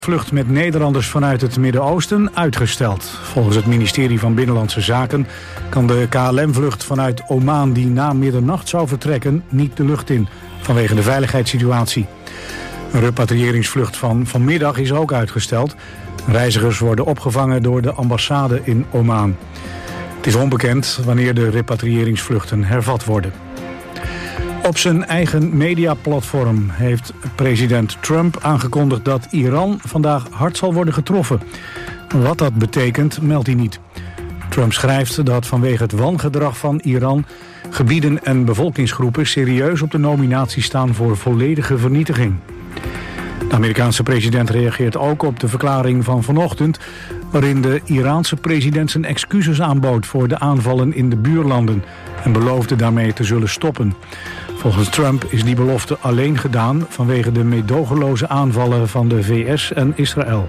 Vlucht met Nederlanders vanuit het Midden-Oosten uitgesteld. Volgens het ministerie van Binnenlandse Zaken kan de KLM-vlucht vanuit Oman die na middernacht zou vertrekken niet de lucht in, vanwege de veiligheidssituatie. Een repatriëringsvlucht van vanmiddag is ook uitgesteld. Reizigers worden opgevangen door de ambassade in Oman. Het is onbekend wanneer de repatriëringsvluchten hervat worden. Op zijn eigen mediaplatform heeft president Trump aangekondigd dat Iran vandaag hard zal worden getroffen. Wat dat betekent, meldt hij niet. Trump schrijft dat vanwege het wangedrag van Iran gebieden en bevolkingsgroepen serieus op de nominatie staan voor volledige vernietiging. De Amerikaanse president reageert ook op de verklaring van vanochtend, waarin de Iraanse president zijn excuses aanbood voor de aanvallen in de buurlanden en beloofde daarmee te zullen stoppen. Volgens Trump is die belofte alleen gedaan vanwege de meedogenloze aanvallen van de VS en Israël.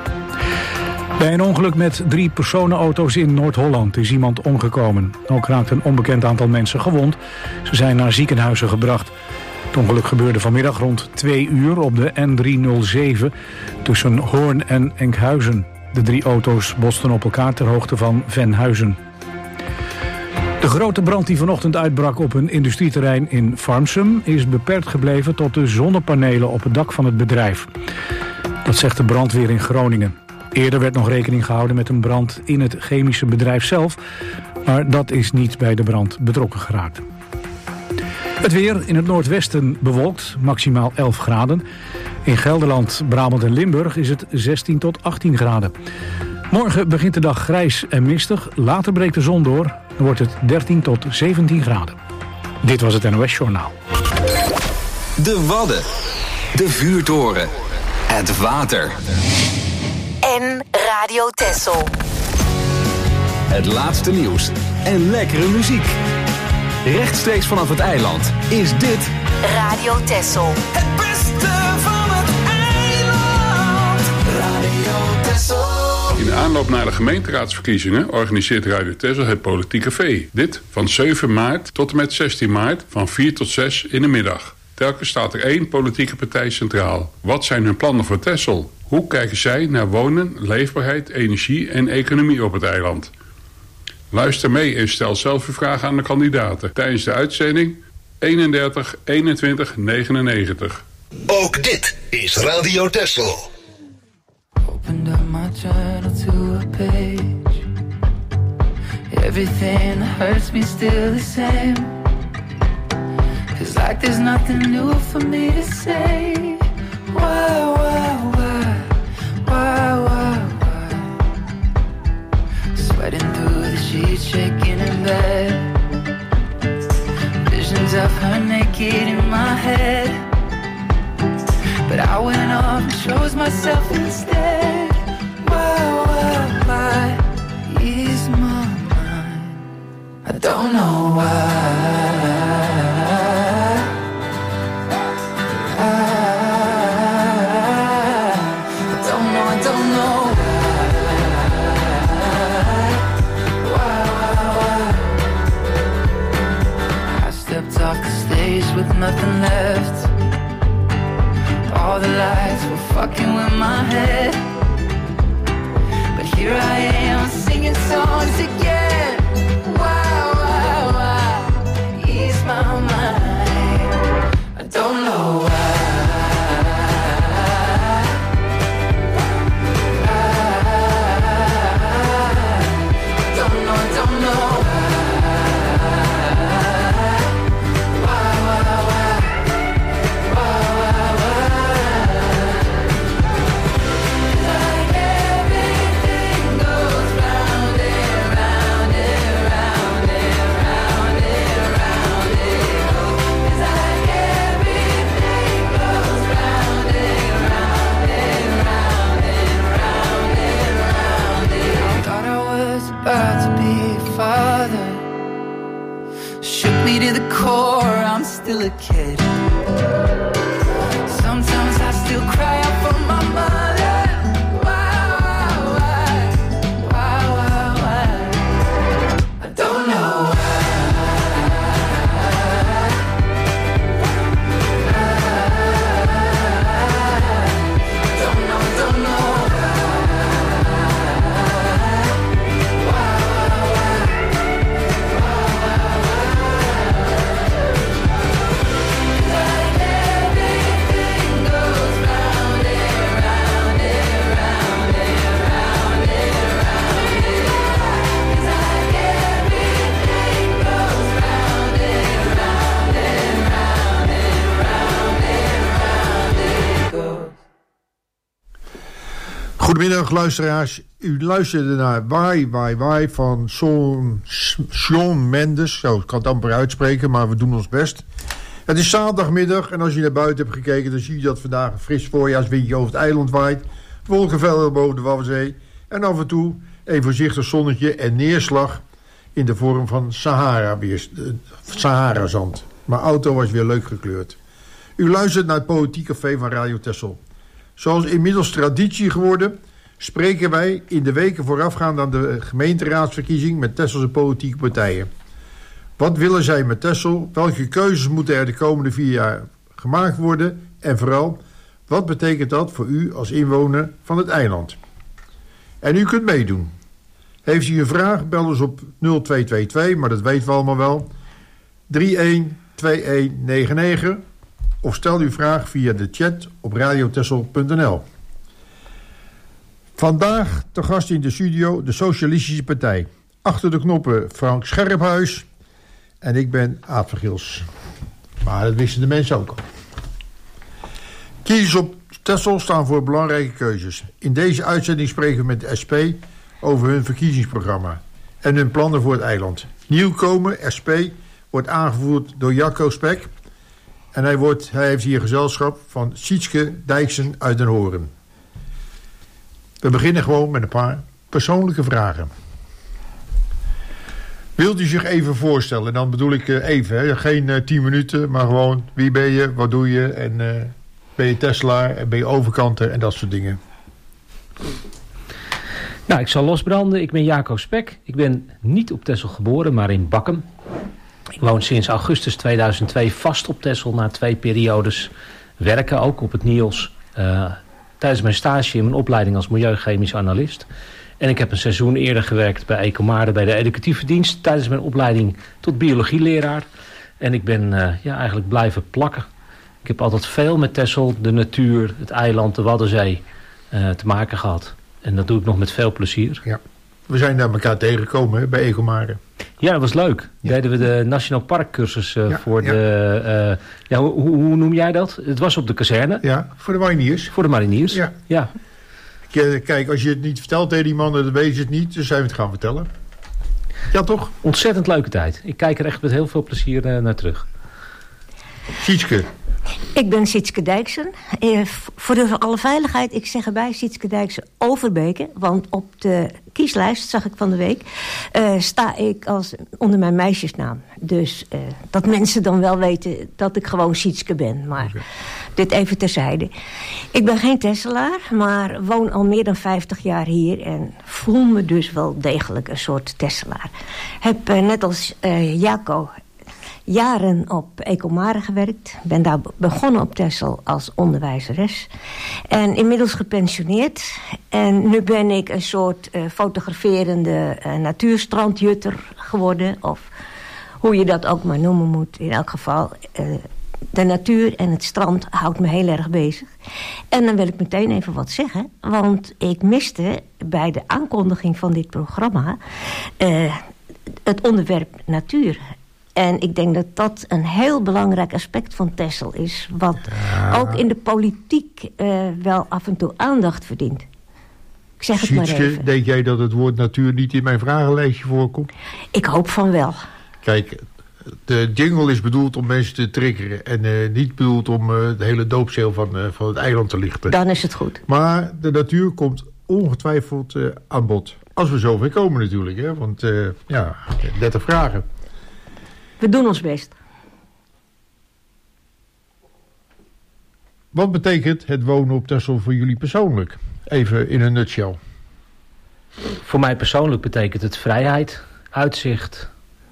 Bij een ongeluk met 3 personenauto's in Noord-Holland is iemand omgekomen. Ook raakte een onbekend aantal mensen gewond. Ze zijn naar ziekenhuizen gebracht. Het ongeluk gebeurde vanmiddag rond 2 uur op de N307 tussen Hoorn en Enkhuizen. De 3 auto's botsten op elkaar ter hoogte van Venhuizen. De grote brand die vanochtend uitbrak op een industrieterrein in Farmsum is beperkt gebleven tot de zonnepanelen op het dak van het bedrijf. Dat zegt de brandweer in Groningen. Eerder werd nog rekening gehouden met een brand in het chemische bedrijf zelf, maar dat is niet bij de brand betrokken geraakt. Het weer in het noordwesten bewolkt, maximaal 11 graden. In Gelderland, Brabant en Limburg is het 16 tot 18 graden. Morgen begint de dag grijs en mistig, later breekt de zon door. Dan wordt het 13 tot 17 graden. Dit was het NOS Journaal. De Wadden, de vuurtoren, het water. En Radio Texel. Het laatste nieuws en lekkere muziek. Rechtstreeks vanaf het eiland is dit Radio Texel. Het beste van het eiland. Radio Texel. In de aanloop naar de gemeenteraadsverkiezingen organiseert Radio Texel het Politiek Café. Dit van 7 maart tot en met 16 maart van 4 tot 6 in de middag. Telkens staat er 1 politieke partij centraal. Wat zijn hun plannen voor Texel? Hoe kijken zij naar wonen, leefbaarheid, energie en economie op het eiland? Luister mee en stel zelf uw vragen aan de kandidaten tijdens de uitzending 31 21 99. Ook dit is Radio Texel. Opened up my journal to a page. Everything that hurts me still the same. Feels like there's nothing new for me to say. Why? Sweating through the sheets, shaking in bed. Visions of her naked in my head. But I went off and chose myself instead. Why ease my mind? I don't know why. I don't know why. I stepped off the stage with nothing left. All the lights were fucking with my head. But here I am singing songs again. Why ease my mind? I don't know why. About to be a father. Shook me to the core, I'm still a kid. Sometimes I still cry out for my mother. Why? I don't know why. Don't know Goedemiddag luisteraars. U luisterde naar Why Why Why van Shawn Mendes. Zo, ik kan het amper uitspreken, maar we doen ons best. Het is zaterdagmiddag en als je naar buiten hebt gekeken... dan zie je dat vandaag een fris voorjaarswindje over het eiland waait. Wolkenvelden boven de Waddenzee. En af en toe een voorzichtig zonnetje en neerslag... in de vorm van Sahara-zand. Mijn auto was weer leuk gekleurd. U luistert naar het Politiek Café van Radio Texel. Zoals inmiddels traditie geworden... spreken wij in de weken voorafgaand aan de gemeenteraadsverkiezing... met Tesselse politieke partijen. Wat willen zij met Texel? Welke keuzes moeten er de komende 4 jaar gemaakt worden? En vooral, wat betekent dat voor u als inwoner van het eiland? En u kunt meedoen. Heeft u een vraag, bel ons op 0222, maar dat weten we allemaal wel... 312199... of stel uw vraag via de chat op radiotessel.nl. Vandaag te gast in de studio de Socialistische Partij. Achter de knoppen Frank Scherphuis en ik ben Aad Vergils. Maar dat wisten de mensen ook al. Kiezers op Texel staan voor belangrijke keuzes. In deze uitzending spreken we met de SP over hun verkiezingsprogramma en hun plannen voor het eiland. Nieuwkomer SP wordt aangevoerd door Jacco Spek... en hij heeft hier gezelschap van Sietske Dijksen uit Den Horen. We beginnen gewoon met een paar persoonlijke vragen. Wilt u zich even voorstellen? En dan bedoel ik even, hè? Geen 10 minuten, maar gewoon wie ben je, wat doe je... en ben je Tesselaar, ben je overkanter en dat soort dingen. Nou, ik zal losbranden. Ik ben Jacco Spek. Ik ben niet op Texel geboren, maar in Bakkum. Ik woon sinds augustus 2002 vast op Texel na 2 periodes werken, ook op het NIOS. Tijdens mijn stage in mijn opleiding als milieuchemisch analist. En ik heb een seizoen eerder gewerkt bij Ecomare, bij de educatieve dienst, tijdens mijn opleiding tot biologieleraar. En ik ben eigenlijk blijven plakken. Ik heb altijd veel met Texel, de natuur, het eiland, de Waddenzee te maken gehad. En dat doe ik nog met veel plezier. Ja. We zijn daar elkaar tegengekomen hè, bij Ecomare. Ja, dat was leuk. Ja. Deden we de Nationaal Parkcursus voor de... hoe noem jij dat? Het was op de kazerne. Ja, voor de mariniers. Voor de mariniers, ja. Kijk, als je het niet vertelt tegen die mannen, dan weet je het niet. Dus zijn we het gaan vertellen. Ja, toch? Ontzettend leuke tijd. Ik kijk er echt met heel veel plezier naar terug. Sietske. Ik ben Sietske Dijksen. Voor alle veiligheid, ik zeg erbij Sietske Dijksen Overbeke. Want op de kieslijst, zag ik van de week, sta ik onder mijn meisjesnaam. Dus dat mensen dan wel weten dat ik gewoon Sietske ben. Maar dit even terzijde. Ik ben geen Tesselaar, maar woon al meer dan 50 jaar hier. En voel me dus wel degelijk een soort Tesselaar. Heb net als Jacco jaren op Ecomare gewerkt. Ben daar begonnen op Texel als onderwijzeres. En inmiddels gepensioneerd. En nu ben ik een soort fotograferende natuurstrandjutter geworden. Of hoe je dat ook maar noemen moet. In elk geval, de natuur en het strand houdt me heel erg bezig. En dan wil ik meteen even wat zeggen. Want ik miste bij de aankondiging van dit programma het onderwerp natuur. En ik denk dat dat een heel belangrijk aspect van Texel is. Wat ook in de politiek wel af en toe aandacht verdient. Ik zeg het Sietske, maar even. denk jij dat het woord natuur niet in mijn vragenlijstje voorkomt? Ik hoop van wel. Kijk, de jingle is bedoeld om mensen te triggeren. En niet bedoeld om de hele doopzeel van het eiland te lichten. Dan is het goed. Maar de natuur komt ongetwijfeld aan bod. Als we zover komen natuurlijk. Hè? Want 30 vragen. We doen ons best. Wat betekent het wonen op Texel voor jullie persoonlijk? Even in een nutshell. Voor mij persoonlijk betekent het vrijheid, uitzicht,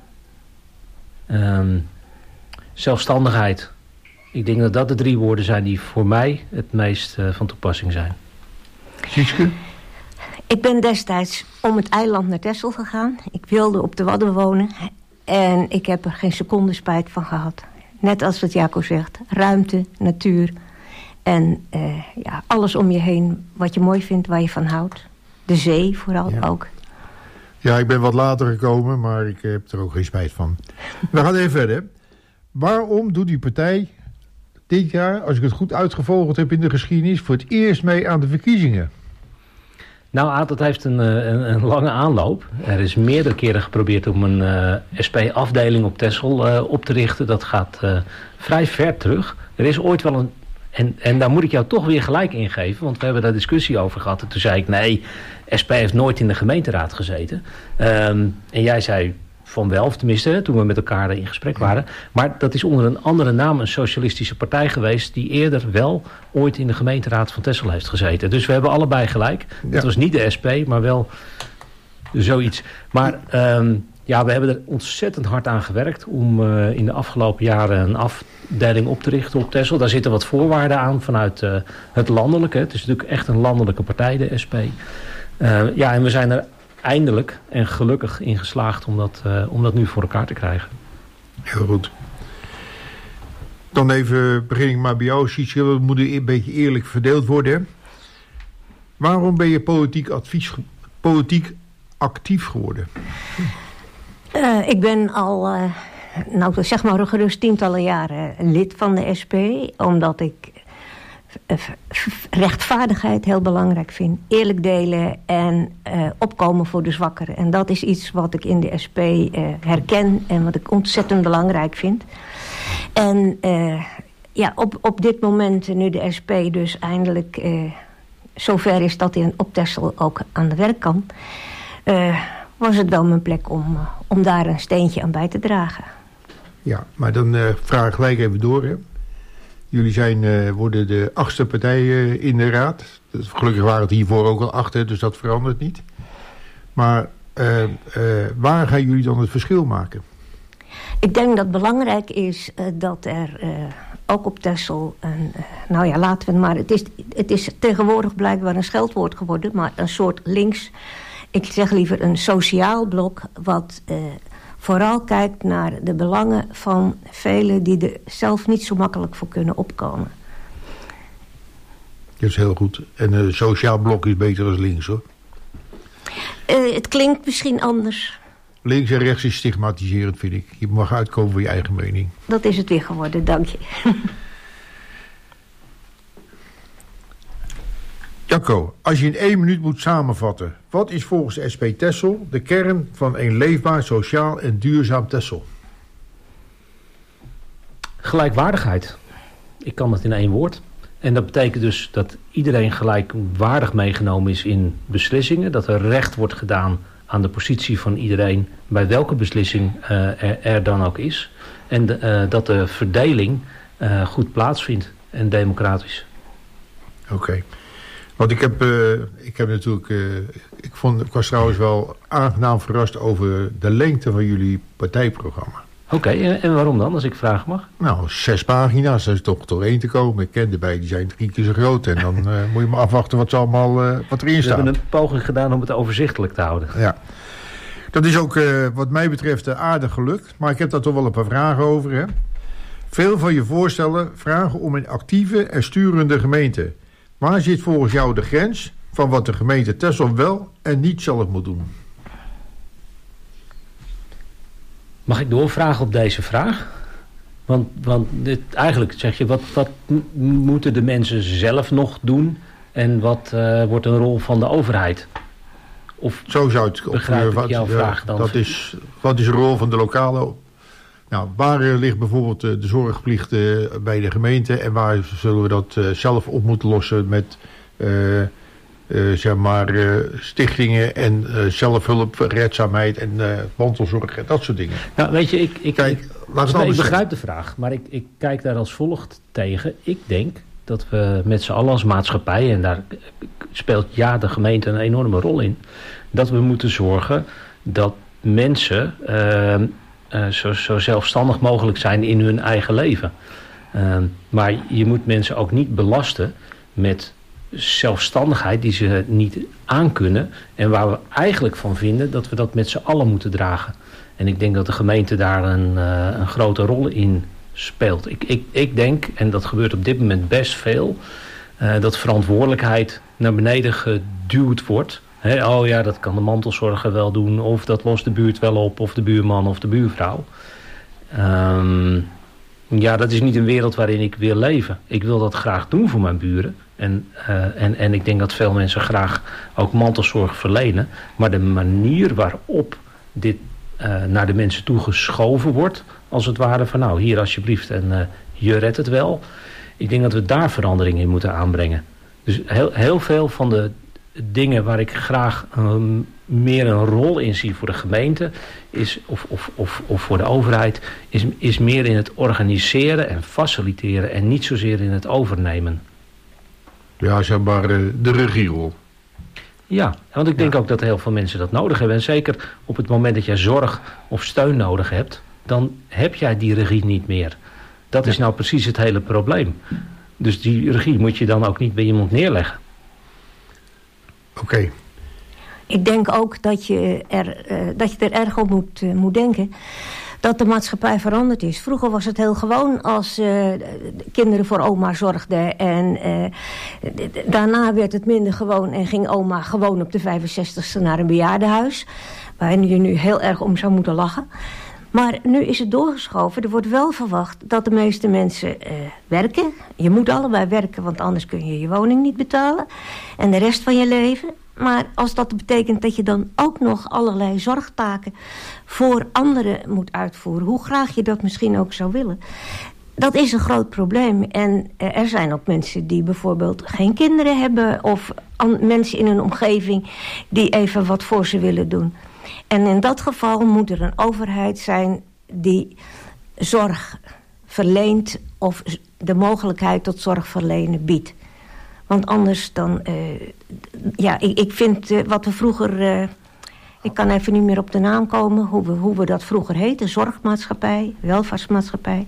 zelfstandigheid. Ik denk dat dat de 3 woorden zijn die voor mij het meest van toepassing zijn. Sietske? Ik ben destijds om het eiland naar Texel gegaan. Ik wilde op de Wadden wonen. En ik heb er geen seconde spijt van gehad. Net als wat Jacco zegt. Ruimte, natuur. En alles om je heen wat je mooi vindt, waar je van houdt. De zee vooral ook. Ja, ik ben wat later gekomen, maar ik heb er ook geen spijt van. We gaan even verder. Waarom doet die partij dit jaar, als ik het goed uitgevogeld heb in de geschiedenis, voor het eerst mee aan de verkiezingen? Nou, dat heeft een lange aanloop. Er is meerdere keren geprobeerd om een SP-afdeling op Texel op te richten. Dat gaat vrij ver terug. Er is ooit wel een... En daar moet ik jou toch weer gelijk in geven. Want we hebben daar discussie over gehad. En toen zei ik, nee, SP heeft nooit in de gemeenteraad gezeten. En jij zei van wel, of tenminste, toen we met elkaar in gesprek waren. Maar dat is onder een andere naam een socialistische partij geweest... die eerder wel ooit in de gemeenteraad van Texel heeft gezeten. Dus we hebben allebei gelijk. Ja. Het was niet de SP, maar wel zoiets. Maar we hebben er ontzettend hard aan gewerkt... om in de afgelopen jaren een afdeling op te richten op Texel. Daar zitten wat voorwaarden aan vanuit het landelijke. Het is natuurlijk echt een landelijke partij, de SP. En we zijn er eindelijk en gelukkig in geslaagd om dat nu voor elkaar te krijgen. Heel goed. Dan even begin ik maar bij jou, Sietske. Dat moet een beetje eerlijk verdeeld worden. Hè? Waarom ben je politiek actief geworden? Ik ben al, zeg maar gerust tientallen jaren lid van de SP. Omdat ik rechtvaardigheid heel belangrijk vind. Eerlijk delen en opkomen voor de zwakkeren. En dat is iets wat ik in de SP herken en wat ik ontzettend belangrijk vind. En op dit moment, nu de SP dus eindelijk zover is dat hij op Texel ook aan de werk kan... was het wel mijn plek om daar een steentje aan bij te dragen. Ja, maar dan vraag ik gelijk even door. Hè. Jullie worden de 8e partij in de raad. Dus gelukkig waren het hiervoor ook al 8, dus dat verandert niet. Maar waar gaan jullie dan het verschil maken? Ik denk dat het belangrijk is dat er ook op Texel... laten we het maar... Het is tegenwoordig blijkbaar een scheldwoord geworden... maar een soort links... Ik zeg liever een sociaal blok... wat vooral kijkt naar de belangen van velen... die er zelf niet zo makkelijk voor kunnen opkomen. Dat is heel goed. En een sociaal blok is beter dan links, hoor. Het klinkt misschien anders. Links en rechts is stigmatiserend, vind ik. Je mag uitkomen voor je eigen mening. Dat is het weer geworden, dank je. Jacco, als je in 1 minuut moet samenvatten... wat is volgens SP Texel de kern van een leefbaar, sociaal en duurzaam Texel? Gelijkwaardigheid. Ik kan dat in 1 woord. En dat betekent dus dat iedereen gelijkwaardig meegenomen is in beslissingen. Dat er recht wordt gedaan aan de positie van iedereen... bij welke beslissing er dan ook is. En dat de verdeling goed plaatsvindt en democratisch. Oké. Want ik heb natuurlijk... Ik was trouwens wel aangenaam verrast over de lengte van jullie partijprogramma. Oké, en waarom dan, als ik vragen mag? Nou, 6 pagina's, dat is toch door 1 te komen. Ik ken erbij, die zijn 3 keer zo groot. En dan moet je maar afwachten wat erin staat. We hebben een poging gedaan om het overzichtelijk te houden. Ja. Dat is ook wat mij betreft aardig gelukt. Maar ik heb daar toch wel een paar vragen over. Hè? Veel van je voorstellen vragen om een actieve en sturende gemeente. Waar zit volgens jou de grens van wat de gemeente Texel wel en niet zelf moet doen? Mag ik doorvragen op deze vraag? Want eigenlijk zeg je, wat moeten de mensen zelf nog doen... en wat wordt een rol van de overheid? Of zo zou het begrijp ik jouw vraag dan? Wat is de rol van de lokale... Nou, waar ligt bijvoorbeeld de zorgplicht bij de gemeente... en waar zullen we dat zelf op moeten lossen met stichtingen... en zelfhulp, redzaamheid en mantelzorg en dat soort dingen. Nou, weet je, ik begrijp de vraag, maar ik kijk daar als volgt tegen. Ik denk dat we met z'n allen als maatschappij... en daar speelt de gemeente een enorme rol in... dat we moeten zorgen dat mensen... zo zelfstandig mogelijk zijn in hun eigen leven. Maar je moet mensen ook niet belasten met zelfstandigheid die ze niet aankunnen... en waar we eigenlijk van vinden dat we dat met z'n allen moeten dragen. En ik denk dat de gemeente daar een grote rol in speelt. Ik denk, en dat gebeurt op dit moment best veel... dat verantwoordelijkheid naar beneden geduwd wordt... dat kan de mantelzorger wel doen... of dat lost de buurt wel op... of de buurman of de buurvrouw. Dat is niet een wereld waarin ik wil leven. Ik wil dat graag doen voor mijn buren. En ik denk dat veel mensen graag ook mantelzorg verlenen. Maar de manier waarop dit naar de mensen toe geschoven wordt, als het ware van nou, hier alsjeblieft en je redt het wel. Ik denk dat we daar verandering in moeten aanbrengen. Dus heel veel van de dingen waar ik graag meer een rol in zie voor de gemeente of voor de overheid, is meer in het organiseren en faciliteren en niet zozeer in het overnemen. Ja, zeg maar de regierol. Ja, want ik denk ook dat heel veel mensen dat nodig hebben. En zeker op het moment dat jij zorg of steun nodig hebt, dan heb jij die regie niet meer. Dat is nou precies het hele probleem. Dus die regie moet je dan ook niet bij iemand neerleggen. Oké. Ik denk ook dat je er erg op moet denken dat de maatschappij veranderd is. Vroeger was het heel gewoon als kinderen voor oma zorgden. En daarna werd het minder gewoon en ging oma gewoon op de 65ste naar een bejaardenhuis. Waar je nu heel erg om zou moeten lachen. Maar nu is het doorgeschoven. Er wordt wel verwacht dat de meeste mensen werken. Je moet allebei werken, want anders kun je je woning niet betalen. En de rest van je leven. Maar als dat betekent dat je dan ook nog allerlei zorgtaken voor anderen moet uitvoeren, hoe graag je dat misschien ook zou willen, dat is een groot probleem. En er zijn ook mensen die bijvoorbeeld geen kinderen hebben of mensen in hun omgeving die even wat voor ze willen doen. En in dat geval moet er een overheid zijn die zorg verleent of de mogelijkheid tot zorg verlenen biedt. Want anders dan, ik vind wat we vroeger, ik kan even niet meer op de naam komen, hoe we dat vroeger heten, zorgmaatschappij, welvaartsmaatschappij.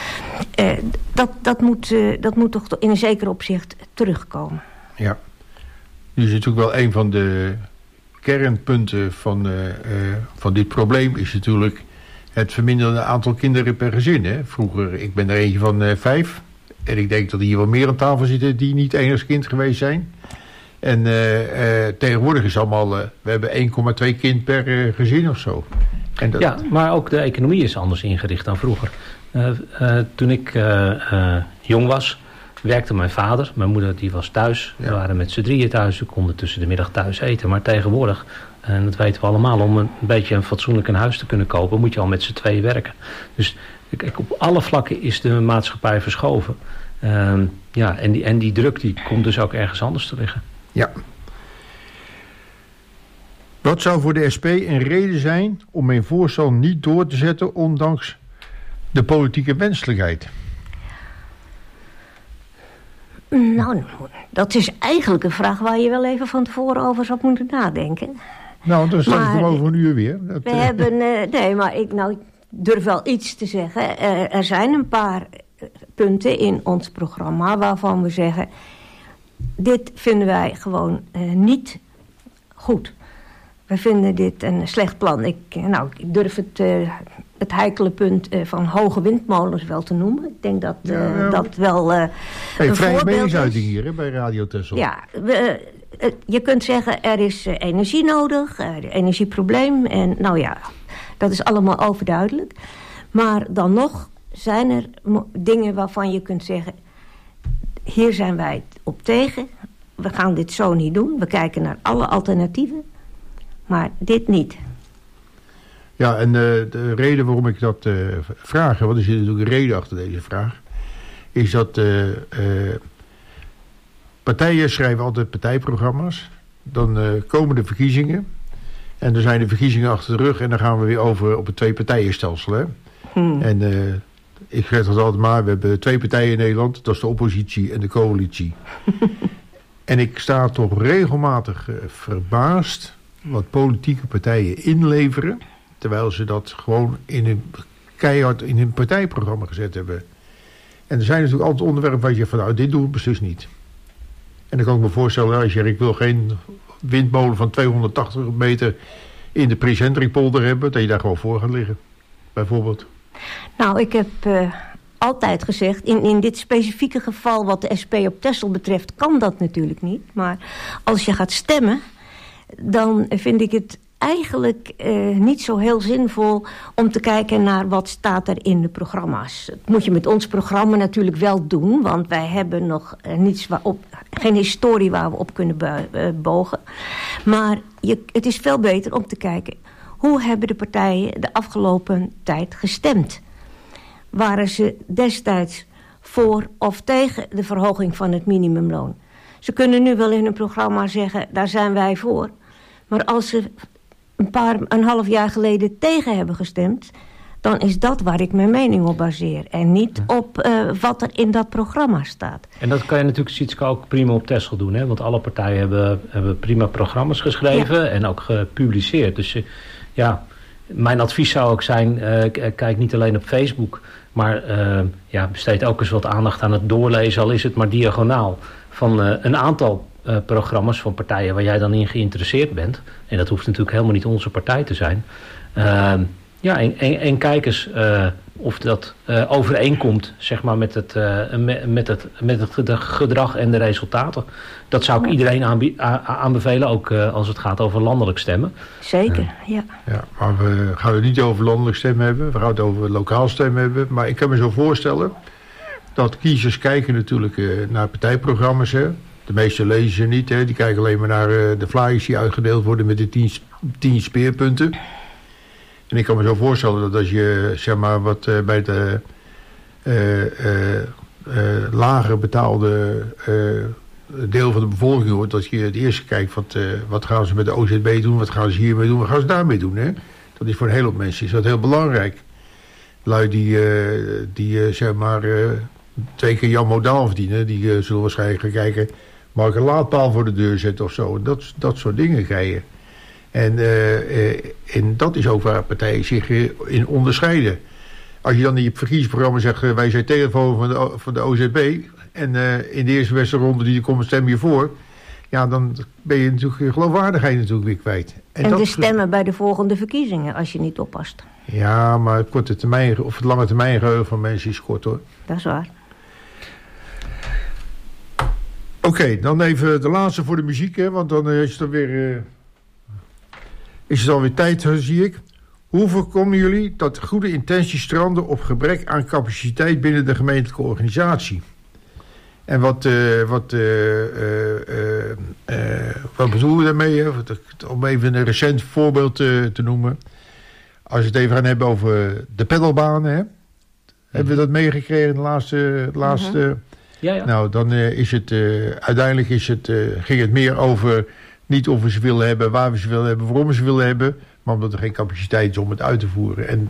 Dat moet toch in een zeker opzicht terugkomen. Ja, nu is natuurlijk wel een van de kernpunten van dit probleem is natuurlijk het verminderde aantal kinderen per gezin. Hè? Vroeger, ik ben er eentje van 5. En ik denk dat er hier wel meer aan tafel zitten die niet enigskind geweest zijn. En tegenwoordig is het allemaal, we hebben 1,2 kind per gezin of zo. En dat... Ja, maar ook de economie is anders ingericht dan vroeger. Toen ik jong was, werkte mijn vader. Mijn moeder die was thuis. We waren met z'n drieën thuis. We konden tussen de middag thuis eten. Maar tegenwoordig, en dat weten we allemaal, om een beetje een fatsoenlijk een huis te kunnen kopen, moet je al met z'n tweeën werken. Dus kijk, op alle vlakken is de maatschappij verschoven. En die druk die komt dus ook ergens anders te liggen. Ja. Wat zou voor de SP een reden zijn om mijn voorstel niet door te zetten, ondanks de politieke wenselijkheid? Nou, dat is eigenlijk een vraag waar je wel even van tevoren over zou moeten nadenken. Nou, dan stel ik hem over een uur weer. We hebben, nee, maar ik durf wel iets te zeggen. Er zijn een paar punten in ons programma waarvan we zeggen, dit vinden wij gewoon niet goed. We vinden dit een slecht plan. Ik durf het heikele punt van hoge windmolens wel te noemen. Ik denk dat dat wel een vrije voorbeeld meningsuiting is. hier hè, bij Radio Texel. Ja, je kunt zeggen er is energie nodig, energieprobleem. En dat is allemaal overduidelijk. Maar dan nog zijn er dingen waarvan je kunt zeggen, hier zijn wij op tegen. We gaan dit zo niet doen. We kijken naar alle alternatieven. Maar dit niet. Ja, en de reden waarom ik dat vraag, want er zit natuurlijk een reden achter deze vraag, is dat partijen schrijven altijd partijprogramma's. Dan komen de verkiezingen. En dan zijn de verkiezingen achter de rug en dan gaan we weer over op het twee-partijenstelsel. Hè? En ik zeg dat altijd maar, we hebben 2 partijen in Nederland. Dat is de oppositie en de coalitie. En ik sta toch regelmatig verbaasd wat politieke partijen inleveren, terwijl ze dat gewoon keihard in hun partijprogramma gezet hebben. En er zijn natuurlijk altijd onderwerpen waar je zegt van dit doen we beslist niet. En dan kan ik me voorstellen, als je zegt ik wil geen windmolen van 280 meter in de Prins Hendrikpolder hebben, dat je daar gewoon voor gaat liggen, bijvoorbeeld. Nou, ik heb altijd gezegd, in dit specifieke geval wat de SP op Texel betreft, kan dat natuurlijk niet. Maar als je gaat stemmen, dan vind ik het eigenlijk niet zo heel zinvol om te kijken naar wat staat er in de programma's. Dat moet je met ons programma natuurlijk wel doen, want wij hebben nog geen historie waar we op kunnen bogen. Maar het is veel beter om te kijken, hoe hebben de partijen de afgelopen tijd gestemd? Waren ze destijds voor of tegen de verhoging van het minimumloon? Ze kunnen nu wel in hun programma zeggen, daar zijn wij voor. Maar als ze een half jaar geleden tegen hebben gestemd, dan is dat waar ik mijn mening op baseer. En niet op wat er in dat programma staat. En dat kan je natuurlijk Sietske ook prima op Texel doen. Hè? Want alle partijen hebben prima programma's geschreven en ook gepubliceerd. Dus mijn advies zou ook zijn, kijk niet alleen op Facebook, maar besteed ook eens wat aandacht aan het doorlezen, al is het maar diagonaal, van een aantal programma's van partijen waar jij dan in geïnteresseerd bent. En dat hoeft natuurlijk helemaal niet onze partij te zijn. En kijk eens of dat overeenkomt, zeg maar, met het gedrag en de resultaten. Dat zou ik iedereen aanbevelen, ook als het gaat over landelijk stemmen. Zeker, ja. Maar we gaan het niet over landelijk stemmen hebben. We gaan het over lokaal stemmen hebben. Maar ik kan me zo voorstellen dat kiezers kijken natuurlijk naar partijprogramma's. Hè. De meeste lezen ze niet. Hè. Die kijken alleen maar naar de flyers die uitgedeeld worden met de 10 speerpunten. En ik kan me zo voorstellen dat als je, zeg maar, wat bij de lager betaalde deel van de bevolking hoort, dat je het eerst kijkt wat gaan ze met de OZB doen, wat gaan ze hiermee doen, wat gaan ze daarmee doen. Hè? Dat is voor een hele hoop mensen is dat heel belangrijk. Lui die zeg maar 2 keer Jan Modaal verdienen, die zullen waarschijnlijk gaan kijken, mag ik een laadpaal voor de deur zetten of zo. Dat soort dingen krijgen. En dat is ook waar partijen zich in onderscheiden. Als je dan in je verkiezingsprogramma zegt, wij zijn telefoon van de OZB, en in de eerste beste ronde die er komt, stem je voor, ja, dan ben je natuurlijk je geloofwaardigheid natuurlijk weer kwijt. En de stemmen bij de volgende verkiezingen, als je niet oppast. Ja, maar het korte termijn of het lange termijn geheugen van mensen is kort, hoor. Dat is waar. Oké, dan even de laatste voor de muziek, hè, want dan is het alweer tijd, zie ik. Hoe voorkomen jullie dat goede intenties stranden op gebrek aan capaciteit binnen de gemeentelijke organisatie? En wat bedoelen we daarmee? Om even een recent voorbeeld te noemen. Als we het even gaan hebben over de pedalbanen. Hè? Hebben we dat meegekregen in de laatste... Ja. Nou, dan is het uiteindelijk ging het meer over niet of we ze willen hebben, waar we ze willen hebben, waarom we ze willen hebben, maar omdat er geen capaciteit is om het uit te voeren. En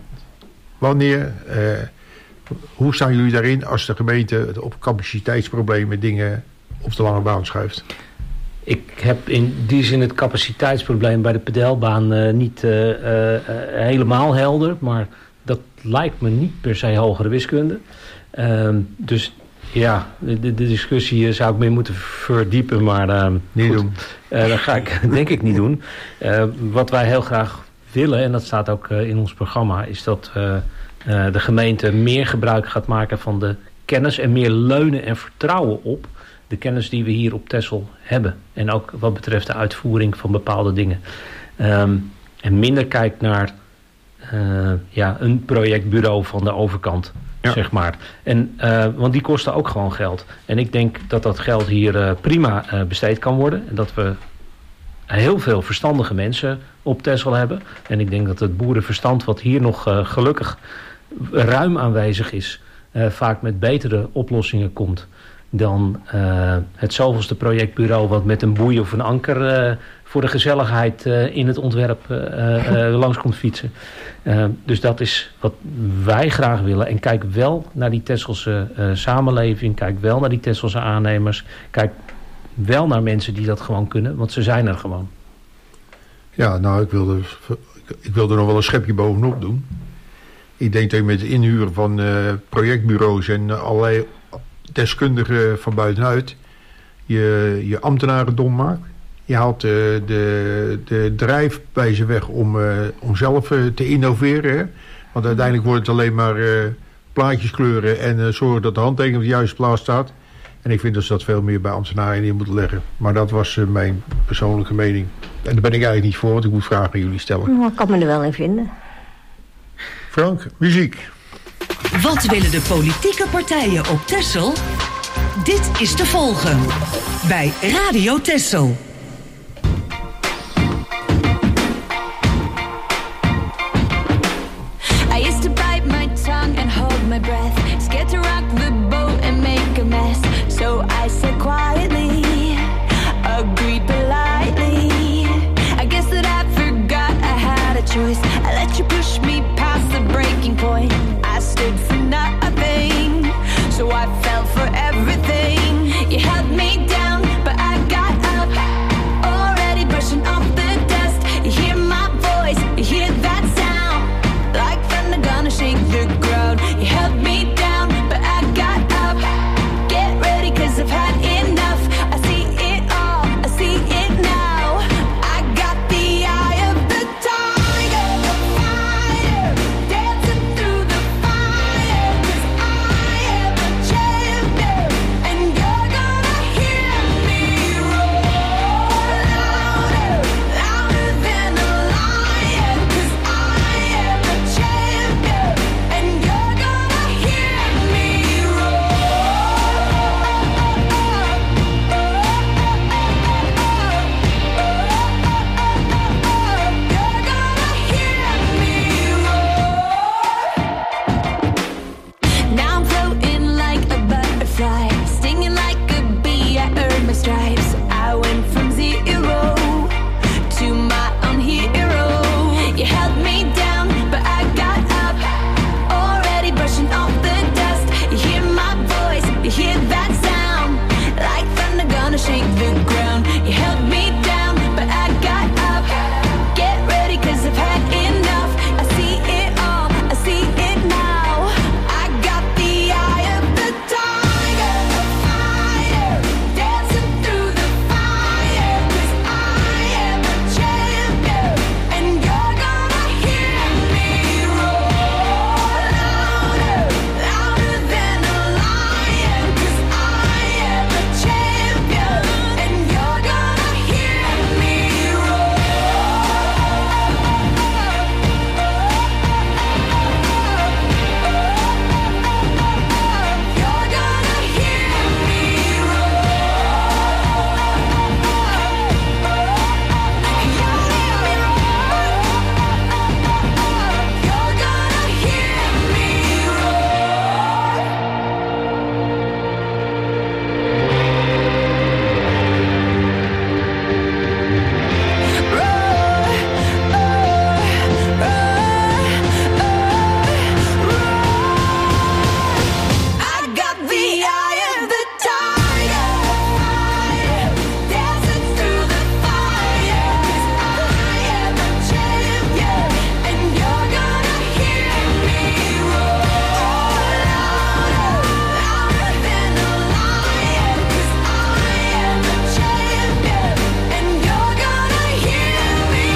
hoe staan jullie daarin als de gemeente op capaciteitsproblemen dingen op de lange baan schuift? Ik heb in die zin het capaciteitsprobleem bij de pedelbaan niet helemaal helder, maar dat lijkt me niet per se hogere wiskunde. Dus ja, de discussie zou ik meer moeten verdiepen, maar niet doen. Dat ga ik denk ik niet doen. Wat wij heel graag willen, en dat staat ook in ons programma, is dat de gemeente meer gebruik gaat maken van de kennis en meer leunen en vertrouwen op de kennis die we hier op Texel hebben. En ook wat betreft de uitvoering van bepaalde dingen. En minder kijkt naar een projectbureau van de overkant. Ja. Zeg maar. Want die kosten ook gewoon geld. En ik denk dat dat geld hier prima besteed kan worden. En dat we heel veel verstandige mensen op Texel hebben. En ik denk dat het boerenverstand wat hier nog gelukkig ruim aanwezig is, vaak met betere oplossingen komt dan het zoveelste projectbureau wat met een boei of een anker voor de gezelligheid in het ontwerp langs komt fietsen. Dus dat is wat wij graag willen. En kijk wel naar die Texelse samenleving. Kijk wel naar die Texelse aannemers. Kijk wel naar mensen die dat gewoon kunnen. Want ze zijn er gewoon. Ja, nou, ik wil er nog wel een schepje bovenop doen. Ik denk dat je met het inhuren van projectbureaus en allerlei deskundigen van buitenuit je ambtenaren dom maakt. Je haalt de drijf bij ze weg om zelf te innoveren. Hè? Want uiteindelijk wordt het alleen maar plaatjes kleuren en zorgen dat de handtekening op de juiste plaats staat. En ik vind dat ze dat veel meer bij ambtenaren in moeten leggen. Maar dat was mijn persoonlijke mening. En daar ben ik eigenlijk niet voor, want ik moet vragen aan jullie stellen. Nou, ik kan me er wel in vinden. Frank, muziek. Wat willen de politieke partijen op Texel? Dit is te volgen bij Radio Texel. I used to bite my tongue and hold my breath, scared to rock the boat and make a mess. So I said quietly, agreed politely. I guess that I forgot I had a choice. I let you push me past the breaking point. I stood for nothing, so I fell for everything. You held me down, but I got up, already brushing off the dust. You hear my voice, you hear that sound, like thunder gonna shake the ground. You held me down, but I got up. Get ready, 'cause I've had enough. I see it all, I see it now. I got the eye of the tiger, fire, dancing through the fire. 'Cause I am a champion, and you're gonna hear me roar louder, louder than a lion. 'Cause I am a champion, and you're gonna hear me Now I'm floating like a butterfly, stinging like a bee. I earned my stripes. I went from zero to my own hero. You held me down, but I got up, already brushing off the dust. You hear my voice, you hear that sound, like thunder gonna shake the ground. You held me down, but I got up. Get ready, 'cause I've had enough. I see it all, I see it now. I got the eye of the tiger, fire, dancing through the fire. 'Cause I am a champion, and you're gonna hear me roar louder, louder than a lion. 'Cause I am a champion, and you're gonna hear me roar. You're gonna hear me I got the eye of the tiger, fire, dancing through the fire. 'Cause I am a champion, and you're gonna hear me roar louder, louder than a lion. 'Cause I am a champion, and you're gonna hear me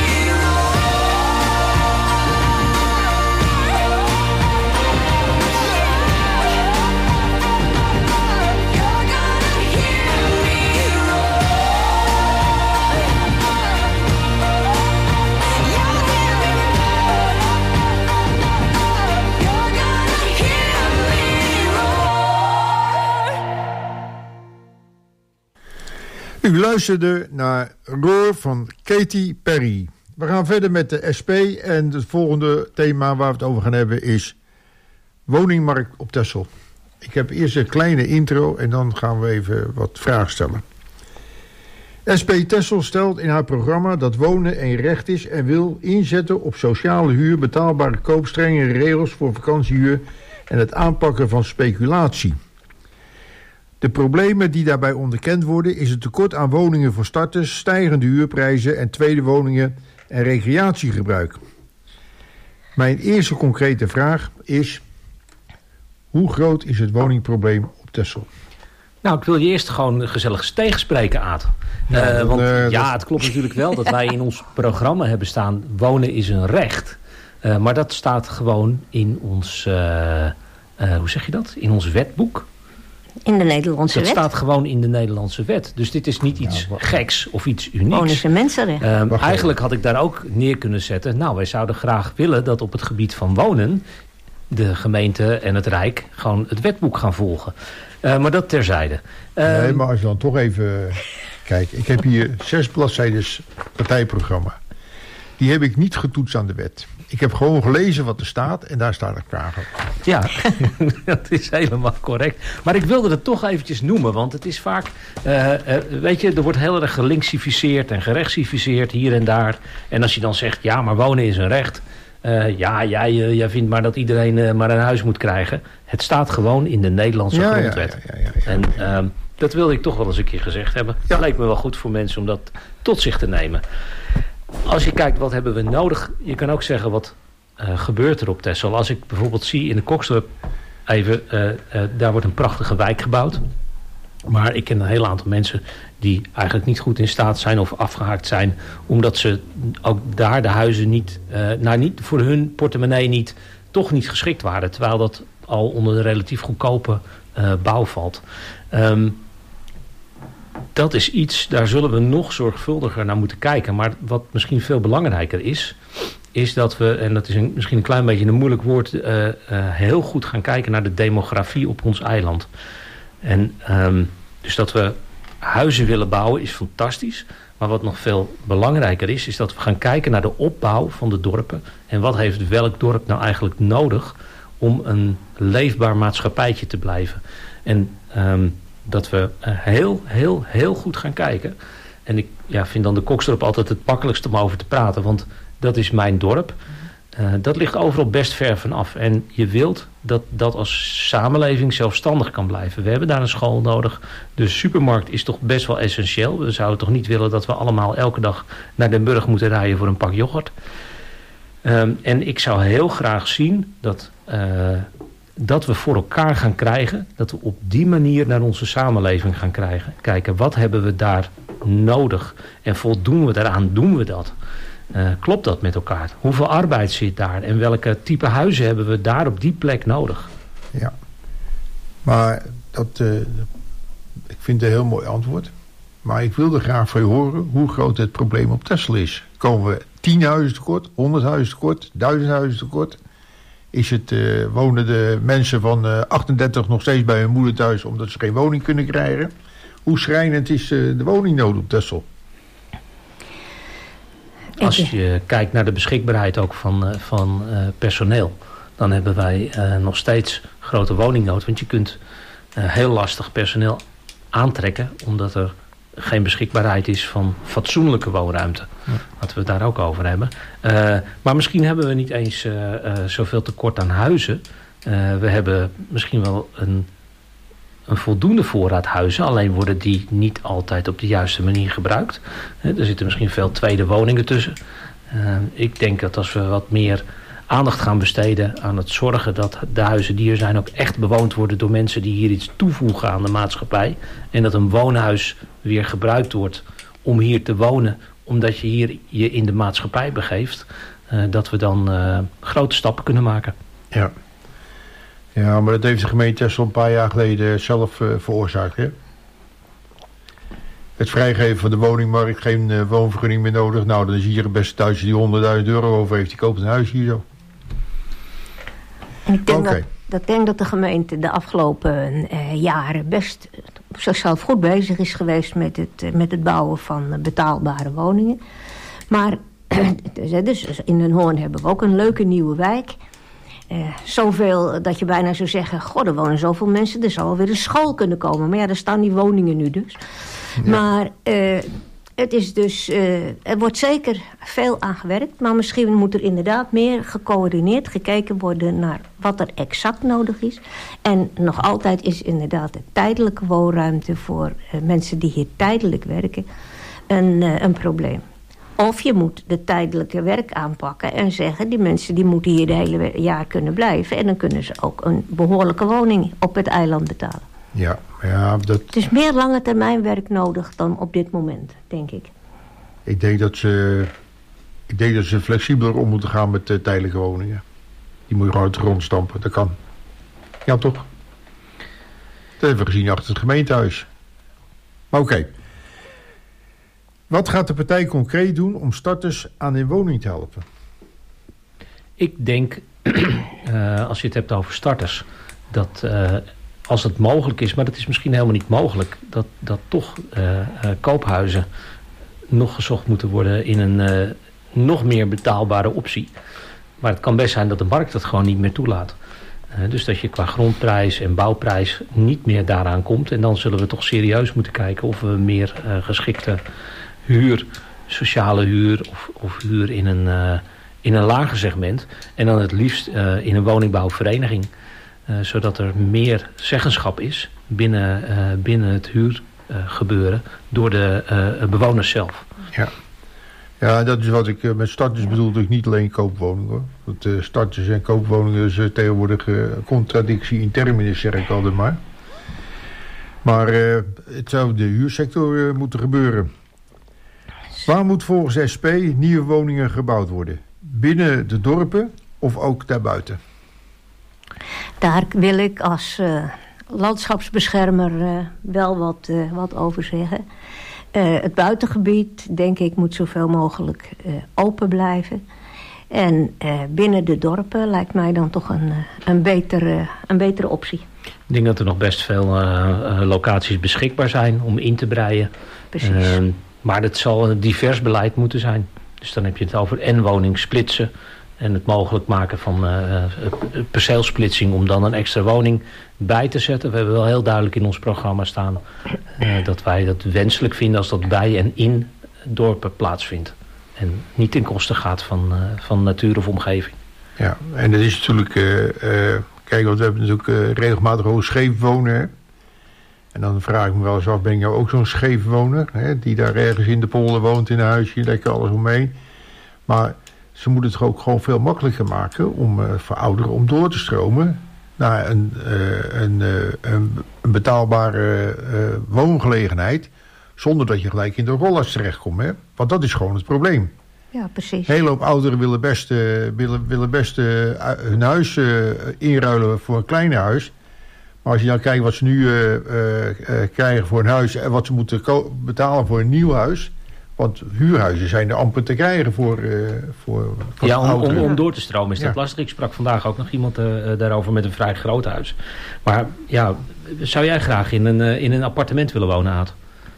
U luisterde naar Roar van Katy Perry. We gaan verder met de SP en het volgende thema waar we het over gaan hebben is woningmarkt op Texel. Ik heb eerst een kleine intro en dan gaan we even wat vragen stellen. SP Texel stelt in haar programma dat wonen een recht is en wil inzetten op sociale huur, betaalbare koop, strengere regels voor vakantiehuur en het aanpakken van speculatie. De problemen die daarbij onderkend worden is het tekort aan woningen voor starters, stijgende huurprijzen en tweede woningen en recreatiegebruik. Mijn eerste concrete vraag is: hoe groot is het woningprobleem op Texel? Nou, ik wil je eerst gewoon gezellig tegenspreken, Aad. Het klopt natuurlijk wel dat wij in ons programma hebben staan: wonen is een recht. Maar dat staat gewoon in ons, hoe zeg je dat? In ons wetboek. In de Nederlandse wet? Dat staat gewoon in de Nederlandse wet. Dus dit is niet iets geks of iets unieks. Gewoon is een mensenrecht. Eigenlijk had ik daar ook neer kunnen zetten. Nou, wij zouden graag willen dat op het gebied van wonen de gemeente en het Rijk gewoon het wetboek gaan volgen. Maar dat terzijde. Nee, maar als je dan toch even... Kijk, ik heb hier 6 bladzijden partijprogramma. Die heb ik niet getoetst aan de wet. Ik heb gewoon gelezen wat er staat en daar staat ik klaar op. Ja, dat is helemaal correct. Maar ik wilde het toch eventjes noemen, want het is vaak... weet je, er wordt heel erg gelinksificeerd en gerechtscificeerd hier en daar. En als je dan zegt, ja, maar wonen is een recht... jij vindt maar dat iedereen maar een huis moet krijgen. Het staat gewoon in de Nederlandse grondwet. Ja. En dat wilde ik toch wel eens een keer gezegd hebben. Ja. Het leek me wel goed voor mensen om dat tot zich te nemen. Als je kijkt, wat hebben we nodig? Je kan ook zeggen, wat gebeurt er op Texel? Als ik bijvoorbeeld zie in de Kokstrup... daar wordt een prachtige wijk gebouwd. Maar ik ken een heel aantal mensen... die eigenlijk niet goed in staat zijn of afgehaakt zijn... omdat ze ook daar de huizen niet voor hun portemonnee toch niet geschikt waren. Terwijl dat al onder de relatief goedkope bouw valt. Dat is iets, daar zullen we nog zorgvuldiger naar moeten kijken. Maar wat misschien veel belangrijker is dat we, en dat is misschien een klein beetje een moeilijk woord... heel goed gaan kijken naar de demografie op ons eiland. En dus dat we huizen willen bouwen is fantastisch. Maar wat nog veel belangrijker is dat we gaan kijken naar de opbouw van de dorpen. En wat heeft welk dorp nou eigenlijk nodig om een leefbaar maatschappijtje te blijven. En dat we heel goed gaan kijken. En ik vind dan de Kokstrup altijd het makkelijkst om over te praten. Want dat is mijn dorp. Dat ligt overal best ver vanaf. En je wilt dat dat als samenleving zelfstandig kan blijven. We hebben daar een school nodig. De supermarkt is toch best wel essentieel. We zouden toch niet willen dat we allemaal elke dag naar Den Burg moeten rijden voor een pak yoghurt. En ik zou heel graag zien dat we voor elkaar gaan krijgen. Dat we op die manier naar onze samenleving gaan kijken. Wat hebben we daar nodig? En voldoen we daaraan? Doen we dat? Klopt dat met elkaar? Hoeveel arbeid zit daar? En welke type huizen hebben we daar op die plek nodig? Ja. Maar ik vind het een heel mooi antwoord. Maar ik wilde graag van je horen hoe groot het probleem op Texel is. Komen we 10 huizen tekort, 100 huizen tekort, 1000 huizen tekort? Wonen de mensen van 38 nog steeds bij hun moeder thuis omdat ze geen woning kunnen krijgen? Hoe schrijnend is de woningnood op Texel? Als je kijkt naar de beschikbaarheid ook van personeel, dan hebben wij nog steeds grote woningnood. Want je kunt heel lastig personeel aantrekken, omdat er geen beschikbaarheid is van fatsoenlijke woonruimte. Ja. Laten we het daar ook over hebben. Maar misschien hebben we niet eens zoveel tekort aan huizen. We hebben misschien wel een voldoende voorraad huizen. Alleen worden die niet altijd op de juiste manier gebruikt. Er zitten misschien veel tweede woningen tussen. Ik denk dat als we wat meer aandacht gaan besteden aan het zorgen dat de huizen die er zijn ook echt bewoond worden door mensen die hier iets toevoegen aan de maatschappij. En dat een woonhuis weer gebruikt wordt om hier te wonen, omdat je hier je in de maatschappij begeeft. Dat we dan grote stappen kunnen maken. Ja. Ja, maar dat heeft de gemeente Texel een paar jaar geleden zelf veroorzaakt, hè? Het vrijgeven van de woningmarkt, geen woonvergunning meer nodig. Nou, dan is hier een beste Duitser die €100.000 over heeft. Die koopt een huis hier zo. En ik denk dat de gemeente de afgelopen jaren best zichzelf goed bezig is geweest met het bouwen van betaalbare woningen. Maar dus in Den Hoorn hebben we ook een leuke nieuwe wijk. Zoveel dat je bijna zou zeggen, goh, er wonen zoveel mensen, er zou wel weer een school kunnen komen. Maar ja, daar staan die woningen nu dus. Ja. Maar het is dus, er wordt zeker veel aan gewerkt, maar misschien moet er inderdaad meer gecoördineerd gekeken worden naar wat er exact nodig is. En nog altijd is inderdaad de tijdelijke woonruimte voor mensen die hier tijdelijk werken een probleem. Of je moet de tijdelijke werk aanpakken en zeggen, die mensen die moeten hier de hele jaar kunnen blijven. En dan kunnen ze ook een behoorlijke woning op het eiland betalen. Ja, Het is meer lange termijn werk nodig dan op dit moment, denk ik. Ik denk dat ze flexibeler om moeten gaan met tijdelijke woningen. Die moet je gewoon uit de grond stampen, dat kan. Ja, toch? Dat hebben we gezien achter het gemeentehuis. Maar oké. Wat gaat de partij concreet doen om starters aan hun woning te helpen? Ik denk, als je het hebt over starters, dat als het mogelijk is, maar dat is misschien helemaal niet mogelijk, dat toch koophuizen nog gezocht moeten worden in een nog meer betaalbare optie. Maar het kan best zijn dat de markt dat gewoon niet meer toelaat. Dus dat je qua grondprijs en bouwprijs niet meer daaraan komt. En dan zullen we toch serieus moeten kijken of we meer geschikte huur, sociale huur of huur in een lager segment. En dan het liefst in een woningbouwvereniging. Zodat er meer zeggenschap is binnen het huurgebeuren door de bewoners zelf. Ja, dat is wat ik met starters bedoel, dus niet alleen koopwoningen, hoor. Want starters en koopwoningen is tegenwoordig contradictie in terminus, zeg ik altijd maar. Maar het zou de huursector moeten gebeuren. Waar moet volgens SP nieuwe woningen gebouwd worden? Binnen de dorpen of ook daarbuiten? Daar wil ik als landschapsbeschermer wel wat over zeggen. Het buitengebied, denk ik, moet zoveel mogelijk open blijven. En binnen de dorpen lijkt mij dan toch een betere optie. Ik denk dat er nog best veel locaties beschikbaar zijn om in te breien. Precies. Maar het zal een divers beleid moeten zijn. Dus dan heb je het over en woning splitsen en het mogelijk maken van perceelsplitsing om dan een extra woning bij te zetten. We hebben wel heel duidelijk in ons programma staan dat wij dat wenselijk vinden als dat bij en in dorpen plaatsvindt. En niet ten koste gaat van natuur of omgeving. Ja, en dat is natuurlijk, kijk, want we hebben natuurlijk regelmatig ook scheef wonen. Hè? En dan vraag ik me wel eens af, ben ik nou ook zo'n scheefwoner, hè, die daar ergens in de polder woont in een huisje, lekker alles omheen. Maar ze moeten het ook gewoon veel makkelijker maken om voor ouderen om door te stromen naar een betaalbare woongelegenheid, zonder dat je gelijk in de rollers terechtkomt. Hè? Want dat is gewoon het probleem. Ja, precies. Een hele hoop ouderen willen best hun huis inruilen voor een kleiner huis. Maar als je nou kijkt wat ze nu krijgen voor een huis en wat ze moeten betalen voor een nieuw huis. Want huurhuizen zijn er amper te krijgen voor om door te stromen is dat lastig. Ik sprak vandaag ook nog iemand daarover met een vrij groot huis. Maar ja, zou jij graag in een appartement willen wonen, Aad?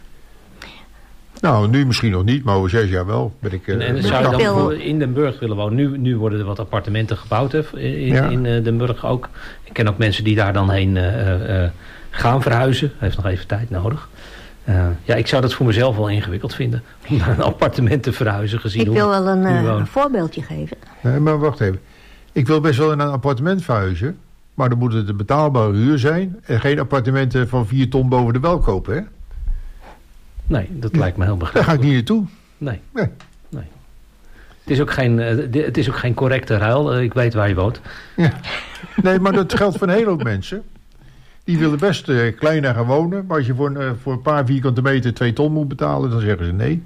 Nou, nu misschien nog niet, maar over 6 jaar wel. En zou je dan in Den Burg willen wonen? Nu worden er wat appartementen gebouwd in Den Burg ook. Ik ken ook mensen die daar dan heen gaan verhuizen. Heeft nog even tijd nodig. Ik zou dat voor mezelf wel ingewikkeld vinden. Om naar een appartement te verhuizen gezien. Ik wil wel een voorbeeldje geven. Nee, maar wacht even. Ik wil best wel in een appartement verhuizen. Maar dan moet het een betaalbare huur zijn. En geen appartementen van 4 ton boven de wel kopen, hè? Nee, dat lijkt me heel begrijpelijk. Daar ga ik niet naartoe. Nee. Het is ook geen correcte ruil. Ik weet waar je woont. Ja. Nee, maar dat geldt voor een hele hoop mensen. Die willen best kleiner gaan wonen. Maar als je voor een paar vierkante meter 2 ton moet betalen, dan zeggen ze nee.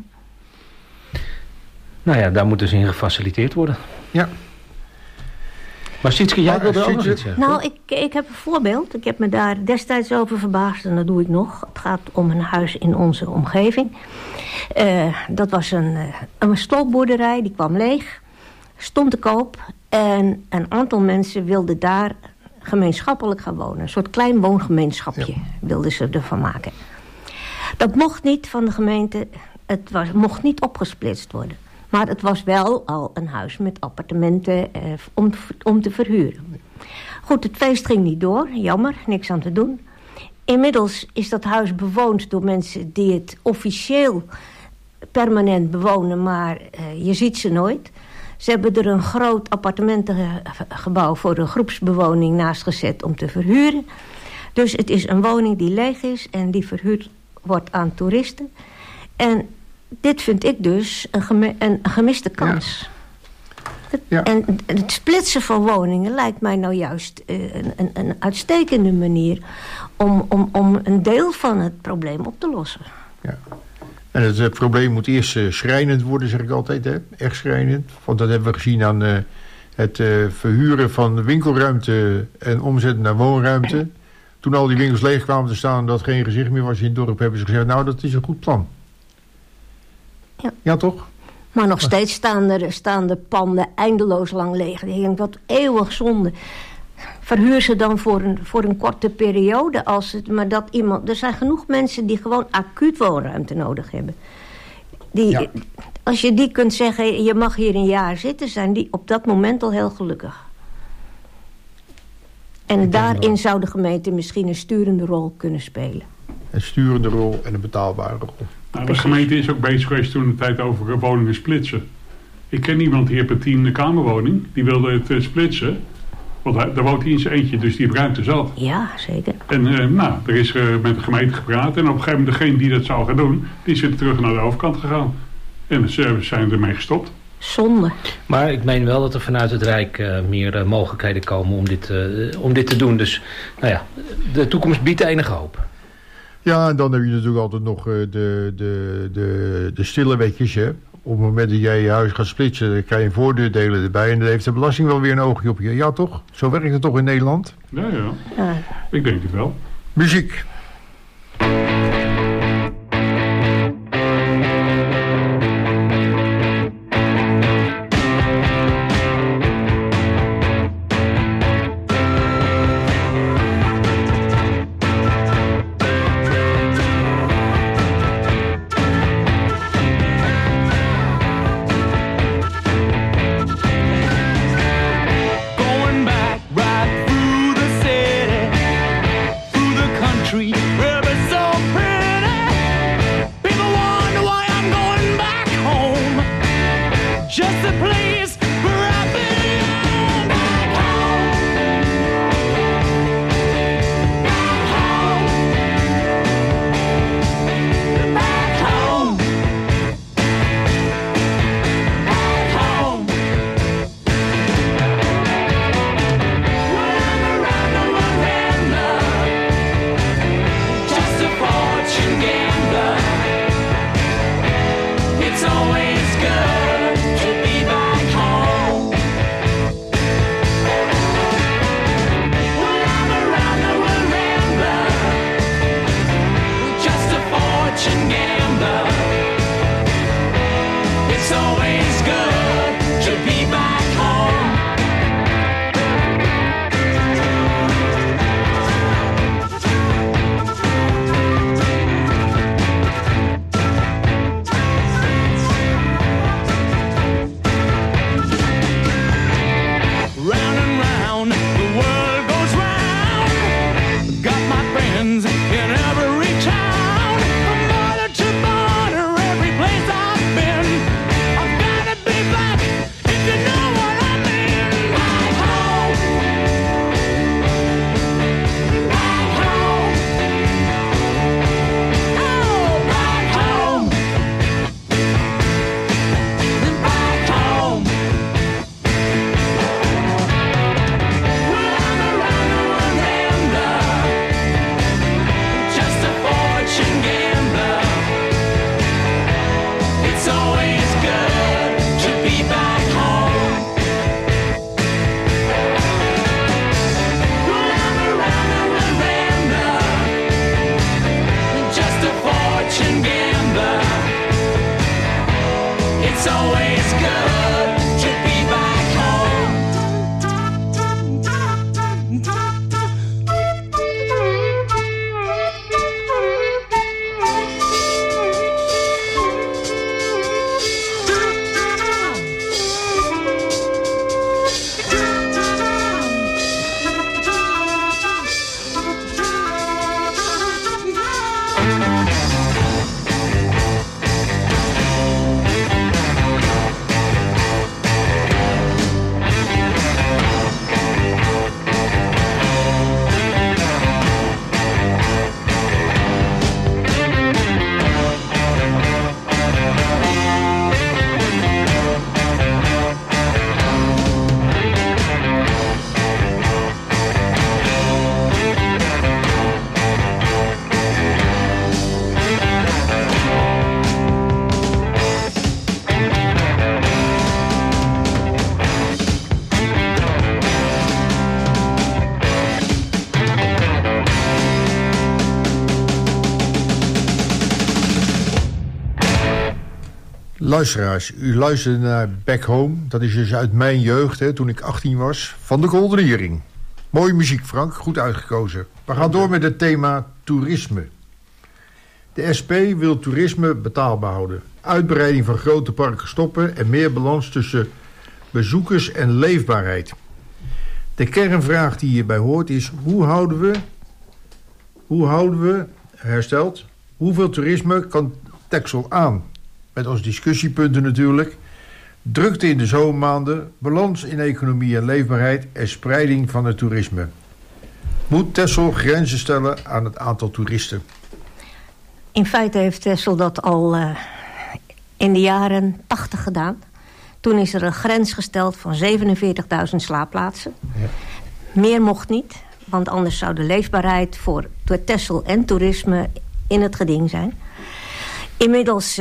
Nou ja, daar moet dus in gefaciliteerd worden. Ja. Maar Sietske, jij wilde ook nog iets zeggen? Nou, ik heb een voorbeeld. Ik heb me daar destijds over verbaasd en dat doe ik nog. Het gaat om een huis in onze omgeving. Dat was een stolpboerderij, die kwam leeg. Stond te koop. En een aantal mensen wilden daar gemeenschappelijk gaan wonen. Een soort klein woongemeenschapje wilden ze ervan maken. Dat mocht niet van de gemeente. Mocht niet opgesplitst worden. Maar het was wel al een huis met appartementen om te verhuren. Goed, het feest ging niet door. Jammer, niks aan te doen. Inmiddels is dat huis bewoond door mensen die het officieel permanent bewonen, maar je ziet ze nooit. Ze hebben er een groot appartementengebouw voor een groepsbewoning naast gezet om te verhuren. Dus het is een woning die leeg is en die verhuurd wordt aan toeristen. En dit vind ik dus een gemiste kans. Ja. En het splitsen van woningen lijkt mij nou juist een uitstekende manier om een deel van het probleem op te lossen. Ja. En het probleem moet eerst schrijnend worden, zeg ik altijd. Hè? Echt schrijnend. Want dat hebben we gezien aan het verhuren van winkelruimte en omzetten naar woonruimte. Toen al die winkels leeg kwamen te staan en dat geen gezicht meer was in het dorp, hebben ze gezegd, nou, dat is een goed plan. Ja toch? Maar nog steeds staan de panden eindeloos lang leeg. Ik denk, wat eeuwig zonde. Verhuur ze dan voor een korte periode. Er zijn genoeg mensen die gewoon acuut woonruimte nodig hebben. Als je die kunt zeggen, je mag hier een jaar zitten, zijn die op dat moment al heel gelukkig. En daarin zou de gemeente misschien een sturende rol kunnen spelen. Een sturende rol en een betaalbare rol. Nou, de gemeente is ook bezig geweest toen de tijd over woningen splitsen. Ik ken iemand die heeft een 10 kamerwoning. Die wilde het splitsen. Want daar woont hij in zijn eentje, dus die heeft ruimte zelf. Ja, zeker. En er is met de gemeente gepraat. En op een gegeven moment degene die dat zou gaan doen, die is terug naar de overkant gegaan. En de zijn ermee gestopt. Zonde. Maar ik meen wel dat er vanuit het Rijk meer mogelijkheden komen om dit te doen. Dus nou ja, de toekomst biedt enige hoop. Ja, en dan heb je natuurlijk altijd nog de stille wetjes. Hè. Op het moment dat jij je huis gaat splitsen, dan krijg je voordeurdelen erbij. En dan heeft de belasting wel weer een oogje op je. Ja, toch? Zo werkt het toch in Nederland? Ja. Ik denk het wel. Muziek. Luisteraars, u luisterde naar Back Home. Dat is dus uit mijn jeugd, hè, toen ik 18 was, van de Golden Earring. Mooie muziek, Frank. Goed uitgekozen. We gaan door met het thema toerisme. De SP wil toerisme betaalbaar houden. Uitbreiding van grote parken stoppen en meer balans tussen bezoekers en leefbaarheid. De kernvraag die hierbij hoort is: hoe houden we hersteld, hoeveel toerisme kan Texel aan? Met als discussiepunten natuurlijk: drukte in de zomermaanden, balans in economie en leefbaarheid en spreiding van het toerisme. Moet Texel grenzen stellen aan het aantal toeristen? In feite heeft Texel dat al in de jaren 80 gedaan. Toen is er een grens gesteld van 47.000 slaapplaatsen. Ja. Meer mocht niet, want anders zou de leefbaarheid voor Texel en toerisme in het geding zijn. Inmiddels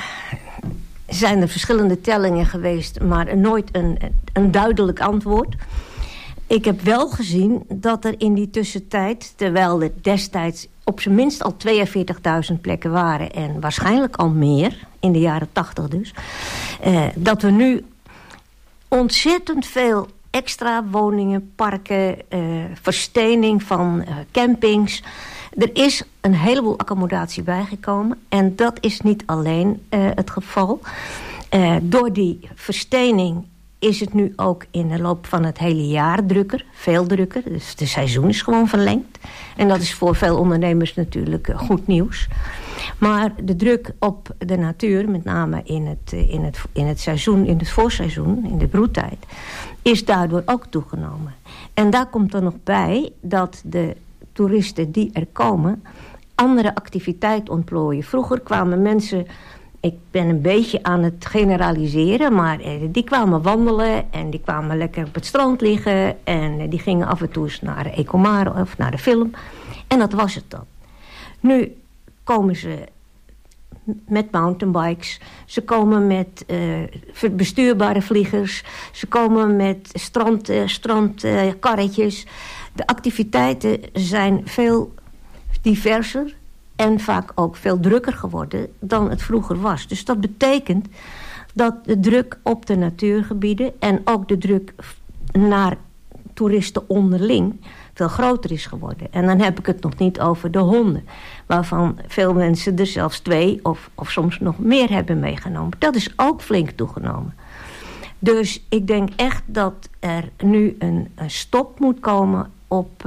zijn er verschillende tellingen geweest, maar nooit een duidelijk antwoord. Ik heb wel gezien dat er in die tussentijd, terwijl er destijds op zijn minst al 42.000 plekken waren en waarschijnlijk al meer, in de jaren 80 dus, dat we nu ontzettend veel extra woningen, parken, verstening van campings. Er is een heleboel accommodatie bijgekomen en dat is niet alleen het geval. Door die verstening is het nu ook in de loop van het hele jaar drukker, veel drukker. Dus de seizoen is gewoon verlengd. En dat is voor veel ondernemers natuurlijk goed nieuws. Maar de druk op de natuur, met name in het seizoen, in het voorseizoen, in de broedtijd, is daardoor ook toegenomen. En daar komt er nog bij dat de toeristen die er komen andere activiteit ontplooien. Vroeger kwamen mensen, ik ben een beetje aan het generaliseren, maar die kwamen wandelen en die kwamen lekker op het strand liggen en die gingen af en toe eens naar Ecomar of naar de film. En dat was het dan. Nu komen ze met mountainbikes, ze komen met bestuurbare vliegers, ze komen met strandkarretjes. De activiteiten zijn veel diverser en vaak ook veel drukker geworden dan het vroeger was. Dus dat betekent dat de druk op de natuurgebieden en ook de druk naar toeristen onderling veel groter is geworden. En dan heb ik het nog niet over de honden, waarvan veel mensen er zelfs 2 of soms nog meer hebben meegenomen. Dat is ook flink toegenomen. Dus ik denk echt dat er nu een stop moet komen op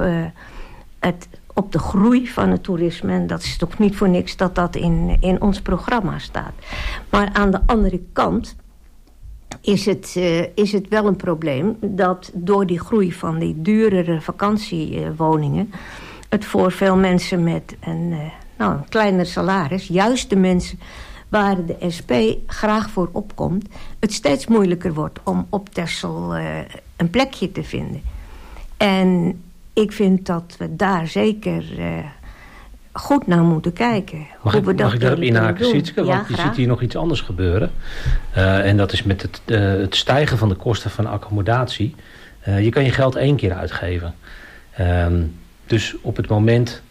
de groei van het toerisme. En dat is toch niet voor niks dat dat in ons programma staat. Maar aan de andere kant is het wel een probleem dat door die groei van die duurdere vakantiewoningen het voor veel mensen met een kleiner salaris, juist de mensen waar de SP graag voor opkomt, het steeds moeilijker wordt om op Texel een plekje te vinden. En ik vind dat we daar zeker goed naar moeten kijken. Mag ik daarop inhaken, Sietske? Want je ziet hier nog iets anders gebeuren. En dat is met het stijgen van de kosten van accommodatie. Je kan je geld 1 keer uitgeven. Dus op het moment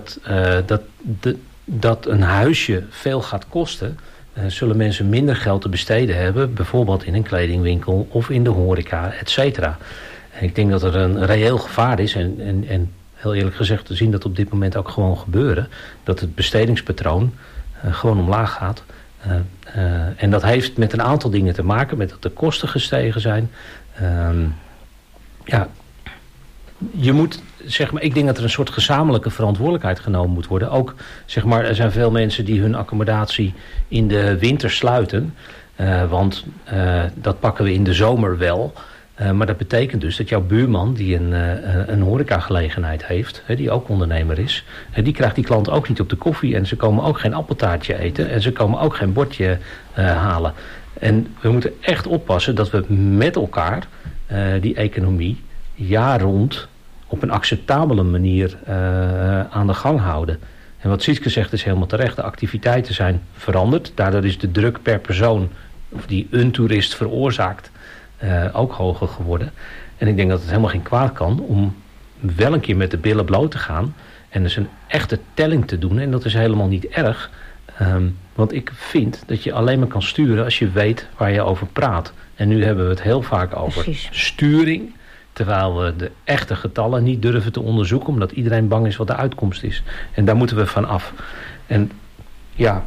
dat een huisje veel gaat kosten, zullen mensen minder geld te besteden hebben, bijvoorbeeld in een kledingwinkel of in de horeca, et cetera. En ik denk dat er een reëel gevaar is en heel eerlijk gezegd te zien dat op dit moment ook gewoon gebeuren, dat het bestedingspatroon gewoon omlaag gaat. En dat heeft met een aantal dingen te maken, met dat de kosten gestegen zijn. Je moet, zeg maar, ik denk dat er een soort gezamenlijke verantwoordelijkheid genomen moet worden. Ook, zeg maar, er zijn veel mensen die hun accommodatie in de winter sluiten. Want dat pakken we in de zomer wel. Maar dat betekent dus dat jouw buurman die een horecagelegenheid heeft, die ook ondernemer is, die krijgt die klant ook niet op de koffie en ze komen ook geen appeltaartje eten en ze komen ook geen bordje halen. En we moeten echt oppassen dat we met elkaar die economie jaar rond op een acceptabele manier aan de gang houden. En wat Sietske zegt is helemaal terecht. De activiteiten zijn veranderd. Daardoor is de druk per persoon of die een toerist veroorzaakt ook hoger geworden. En ik denk dat het helemaal geen kwaad kan om wel een keer met de billen bloot te gaan en dus een echte telling te doen. En dat is helemaal niet erg. Want ik vind dat je alleen maar kan sturen als je weet waar je over praat. En nu hebben we het heel vaak over sturing, terwijl we de echte getallen niet durven te onderzoeken, omdat iedereen bang is wat de uitkomst is. En daar moeten we van af. En ja,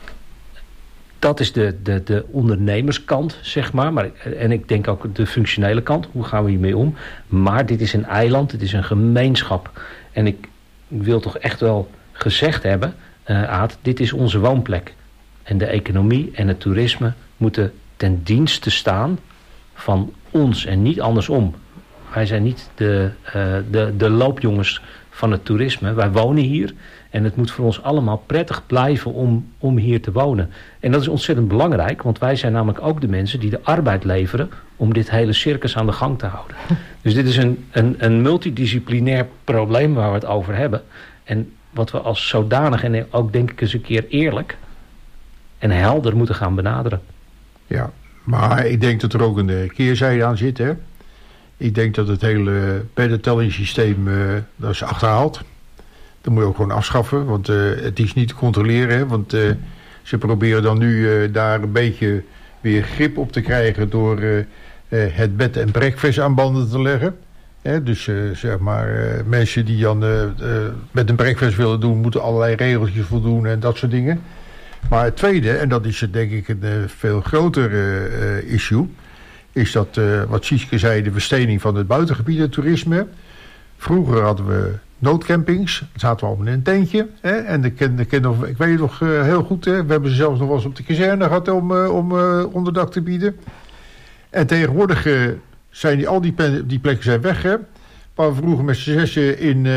dat is de ondernemerskant, zeg maar. En ik denk ook de functionele kant. Hoe gaan we hiermee om? Maar dit is een eiland, dit is een gemeenschap. En ik wil toch echt wel gezegd hebben, Aad, dit is onze woonplek. En de economie en het toerisme moeten ten dienste staan van ons en niet andersom. Wij zijn niet de loopjongens van het toerisme. Wij wonen hier en het moet voor ons allemaal prettig blijven om hier te wonen. En dat is ontzettend belangrijk, want wij zijn namelijk ook de mensen die de arbeid leveren om dit hele circus aan de gang te houden. Dus dit is een multidisciplinair probleem waar we het over hebben. En wat we als zodanig en ook denk ik eens een keer eerlijk en helder moeten gaan benaderen. Ja, maar ik denk dat er ook een keerzijde aan zit, hè. Ik denk dat het hele beddentellingssysteem, dat is achterhaald. Dat moet je ook gewoon afschaffen, want het is niet te controleren. Hè, want ze proberen dan nu daar een beetje weer grip op te krijgen door het bed en breakfast aan banden te leggen. Dus zeg maar, mensen die dan bed en breakfast willen doen, moeten allerlei regeltjes voldoen en dat soort dingen. Maar het tweede, en dat is denk ik een veel groter issue, is dat, wat Sieske zei, de verstening van het buitengebied, het toerisme. Vroeger hadden we noodcampings, dan zaten we allemaal in een tentje. Hè? En ik weet het nog heel goed, hè? We hebben ze zelfs nog wel eens op de kazerne gehad om onderdak te bieden. En tegenwoordig zijn al die plekken zijn weg, hè? Waar we vroeger met z'n zessen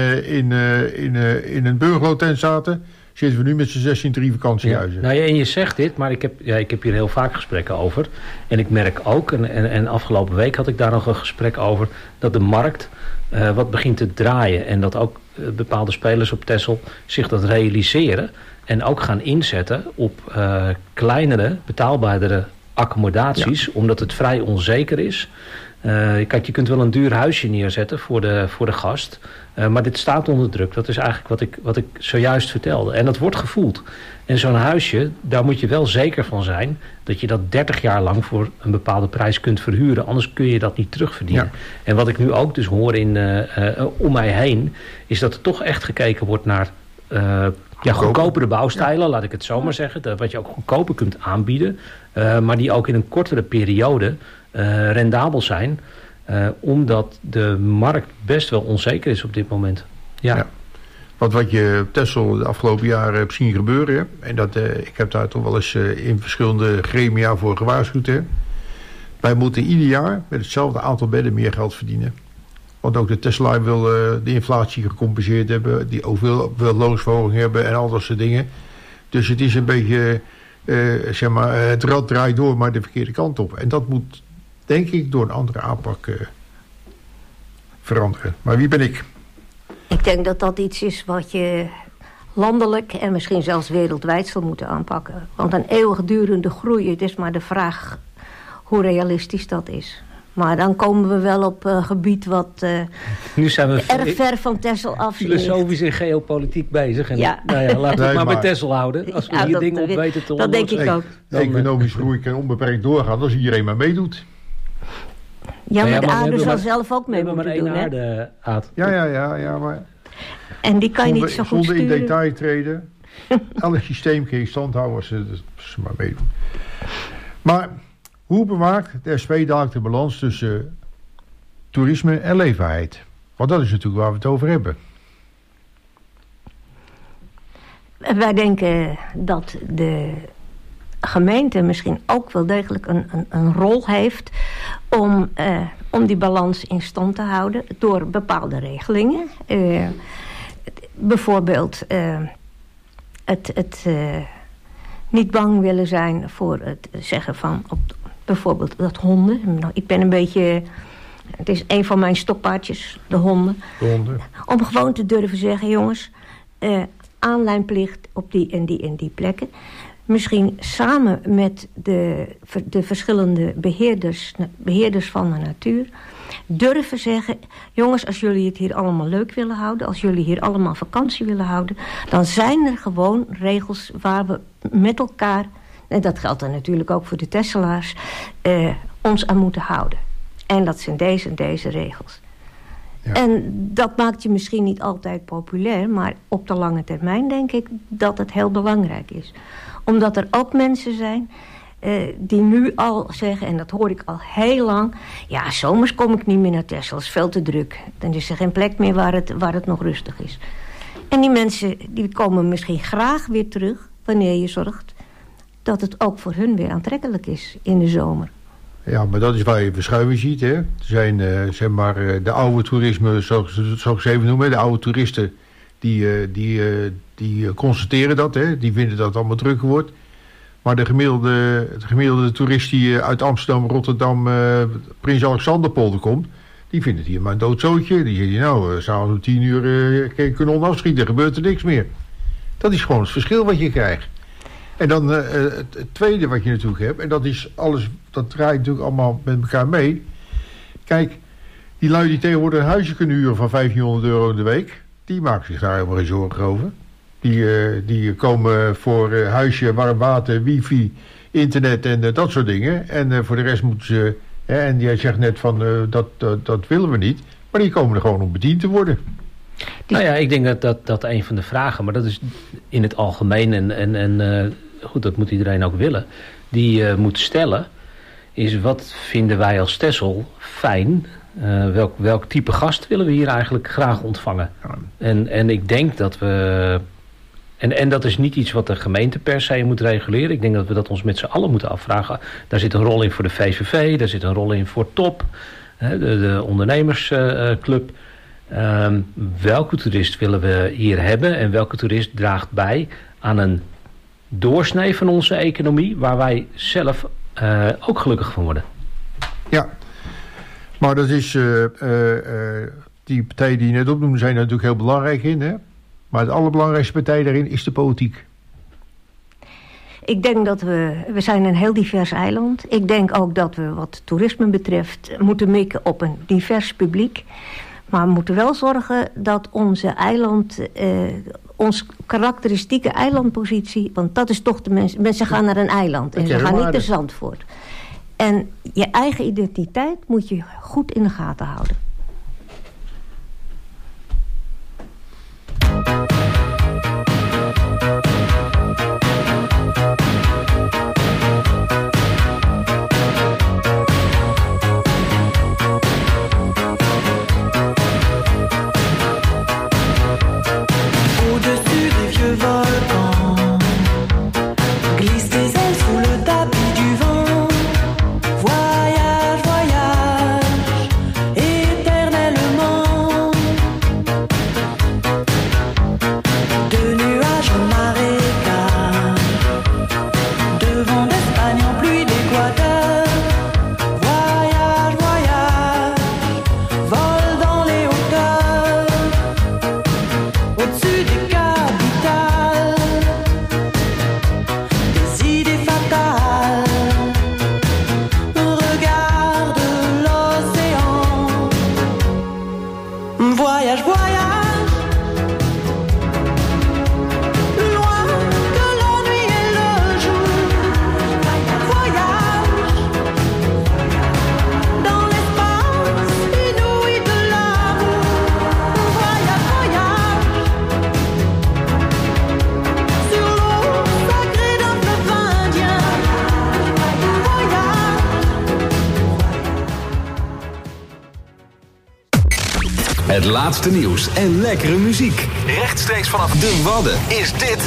in een burgerhotel zaten, zitten we nu met z'n 16 3 vakantiehuizen. Ja. Nou ja, en je zegt dit, maar ik heb hier heel vaak gesprekken over. En ik merk ook, en afgelopen week had ik daar nog een gesprek over, dat de markt wat begint te draaien. En dat ook bepaalde spelers op Texel zich dat realiseren. En ook gaan inzetten op kleinere, betaalbaardere accommodaties. Ja. Omdat het vrij onzeker is. Kijk, je kunt wel een duur huisje neerzetten voor de gast. Maar dit staat onder druk. Dat is eigenlijk wat ik zojuist vertelde. En dat wordt gevoeld. En zo'n huisje, daar moet je wel zeker van zijn dat je dat 30 jaar lang voor een bepaalde prijs kunt verhuren. Anders kun je dat niet terugverdienen. Ja. En wat ik nu ook dus hoor om mij heen, is dat er toch echt gekeken wordt naar goedkopere bouwstijlen, laat ik het zo maar zeggen. Wat je ook goedkoper kunt aanbieden. Maar die ook in een kortere periode rendabel zijn. Omdat de markt best wel onzeker is op dit moment. Ja. Wat je op Texel de afgelopen jaren hebt zien gebeuren. Hè? En dat, ik heb daar toch wel eens in verschillende gremia voor gewaarschuwd. Hè? Wij moeten ieder jaar met hetzelfde aantal bedden meer geld verdienen. Want ook de Texelaar wil de inflatie gecompenseerd hebben. Die ook wil loonsverhoging hebben en al dat soort dingen. Dus het is een beetje, zeg maar, het rad draait door, maar de verkeerde kant op. En dat moet, denk ik, door een andere aanpak veranderen. Maar wie ben ik? Ik denk dat dat iets is wat je landelijk en misschien zelfs wereldwijd zal moeten aanpakken. Want een eeuwigdurende groei, het is maar de vraag hoe realistisch dat is. Maar dan komen we wel op een gebied wat nu zijn we erg ver van Texel af ligt. Filosofisch en geopolitiek bezig. En laten we het maar bij Texel houden. Als we hier dingen op weten te oplossen. Dat denk ik ook. Economisch groei kan onbeperkt doorgaan als iedereen maar meedoet. Ja, maar de aarde zal zelf ook mee moeten doen. Maar aarde, Aad. Ja, maar... En die kan je niet zo goed zonder sturen. in detail treden. Elk systeem kun je stand houden als ze maar meedoen. Maar hoe bewaakt de SP dadelijk de balans tussen toerisme en leefbaarheid? Want dat is natuurlijk waar we het over hebben. Wij denken dat de gemeente misschien ook wel degelijk een rol heeft om die balans in stand te houden door bepaalde regelingen. Bijvoorbeeld het niet bang willen zijn voor het zeggen van bijvoorbeeld dat honden. Ik ben een beetje, het is een van mijn stokpaardjes, de honden. Om gewoon te durven zeggen, jongens, aanlijnplicht op die en die en die plekken. misschien samen met de verschillende beheerders van de natuur durven zeggen, jongens, als jullie het hier allemaal leuk willen houden, als jullie hier allemaal vakantie willen houden, dan zijn er gewoon regels waar we met elkaar, en dat geldt dan natuurlijk ook voor de Tesselaars, ons aan moeten houden. En dat zijn deze en deze regels. Ja. En dat maakt je misschien niet altijd populair, maar op de lange termijn denk ik dat het heel belangrijk is. Omdat er ook mensen zijn die nu al zeggen, en dat hoor ik al heel lang, ja, zomers kom ik niet meer naar Texel, het is veel te druk. Dan is er geen plek meer waar het nog rustig is. En die mensen die komen misschien graag weer terug wanneer je zorgt dat het ook voor hun weer aantrekkelijk is in de zomer. Ja, maar dat is waar je verschuiving ziet. Hè. Er zijn zeg maar de oude toerisme, zou ik ze even noemen, de oude toeristen, die constateren dat. Hè. Die vinden dat het allemaal drukker wordt. Maar de gemiddelde toerist die uit Amsterdam, Rotterdam, Prins Alexanderpolder komt, die vindt het hier maar een doodzootje. Die zegt, nou, s'avonds om 10 uur kanon afschieten, gebeurt er niks meer. Dat is gewoon het verschil wat je krijgt. En dan het tweede wat je natuurlijk hebt, en dat is alles, dat draait natuurlijk allemaal met elkaar mee. Kijk, die lui die tegenwoordig een huisje kunnen huren van €1500 in de week, die maken zich daar helemaal geen zorgen over. Die komen voor huisje, warm water, wifi, internet en dat soort dingen. En voor de rest moeten ze, en jij zegt net van dat willen we niet, maar die komen er gewoon om bediend te worden. Nou ja, ik denk dat een van de vragen, maar dat is in het algemeen en goed, dat moet iedereen ook willen, die moet stellen, is wat vinden wij als Texel fijn? Welk type gast willen we hier eigenlijk graag ontvangen? En ik denk dat we, en dat is niet iets wat de gemeente per se moet reguleren. Ik denk dat we dat ons met z'n allen moeten afvragen. Daar zit een rol in voor de VVV, daar zit een rol in voor TOP, de ondernemersclub. Welke toerist willen we hier hebben en welke toerist draagt bij aan een doorsnee van onze economie waar wij zelf ook gelukkig van worden. Ja, maar dat is die partijen die je net opnoemde zijn er natuurlijk heel belangrijk in, hè? Maar de allerbelangrijkste partij daarin is de politiek. Ik denk dat we zijn een heel divers eiland. Ik denk ook dat we wat toerisme betreft moeten mikken op een divers publiek. Maar we moeten wel zorgen dat onze eiland, ons karakteristieke eilandpositie, want dat is toch de mensen gaan naar een eiland en ze gaan niet naar Zandvoort. En je eigen identiteit moet je goed in de gaten houden. Het laatste nieuws en lekkere muziek. Rechtstreeks vanaf de Wadden is dit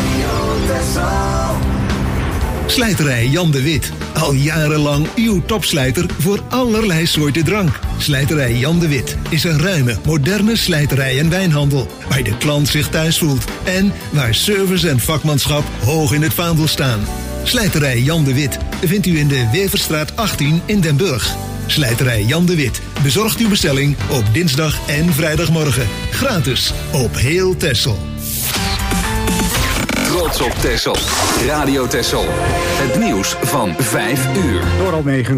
Slijterij Jan de Wit. Al jarenlang uw topslijter voor allerlei soorten drank. Slijterij Jan de Wit is een ruime, moderne slijterij en wijnhandel, waar de klant zich thuis voelt en waar service en vakmanschap hoog in het vaandel staan. Slijterij Jan de Wit vindt u in de Weverstraat 18 in Den Burg. Slijterij Jan de Wit bezorgt uw bestelling op dinsdag en vrijdagmorgen. Gratis op heel Texel. trots op Texel. Radio Texel. Het nieuws van 5 uur. Door Almegen.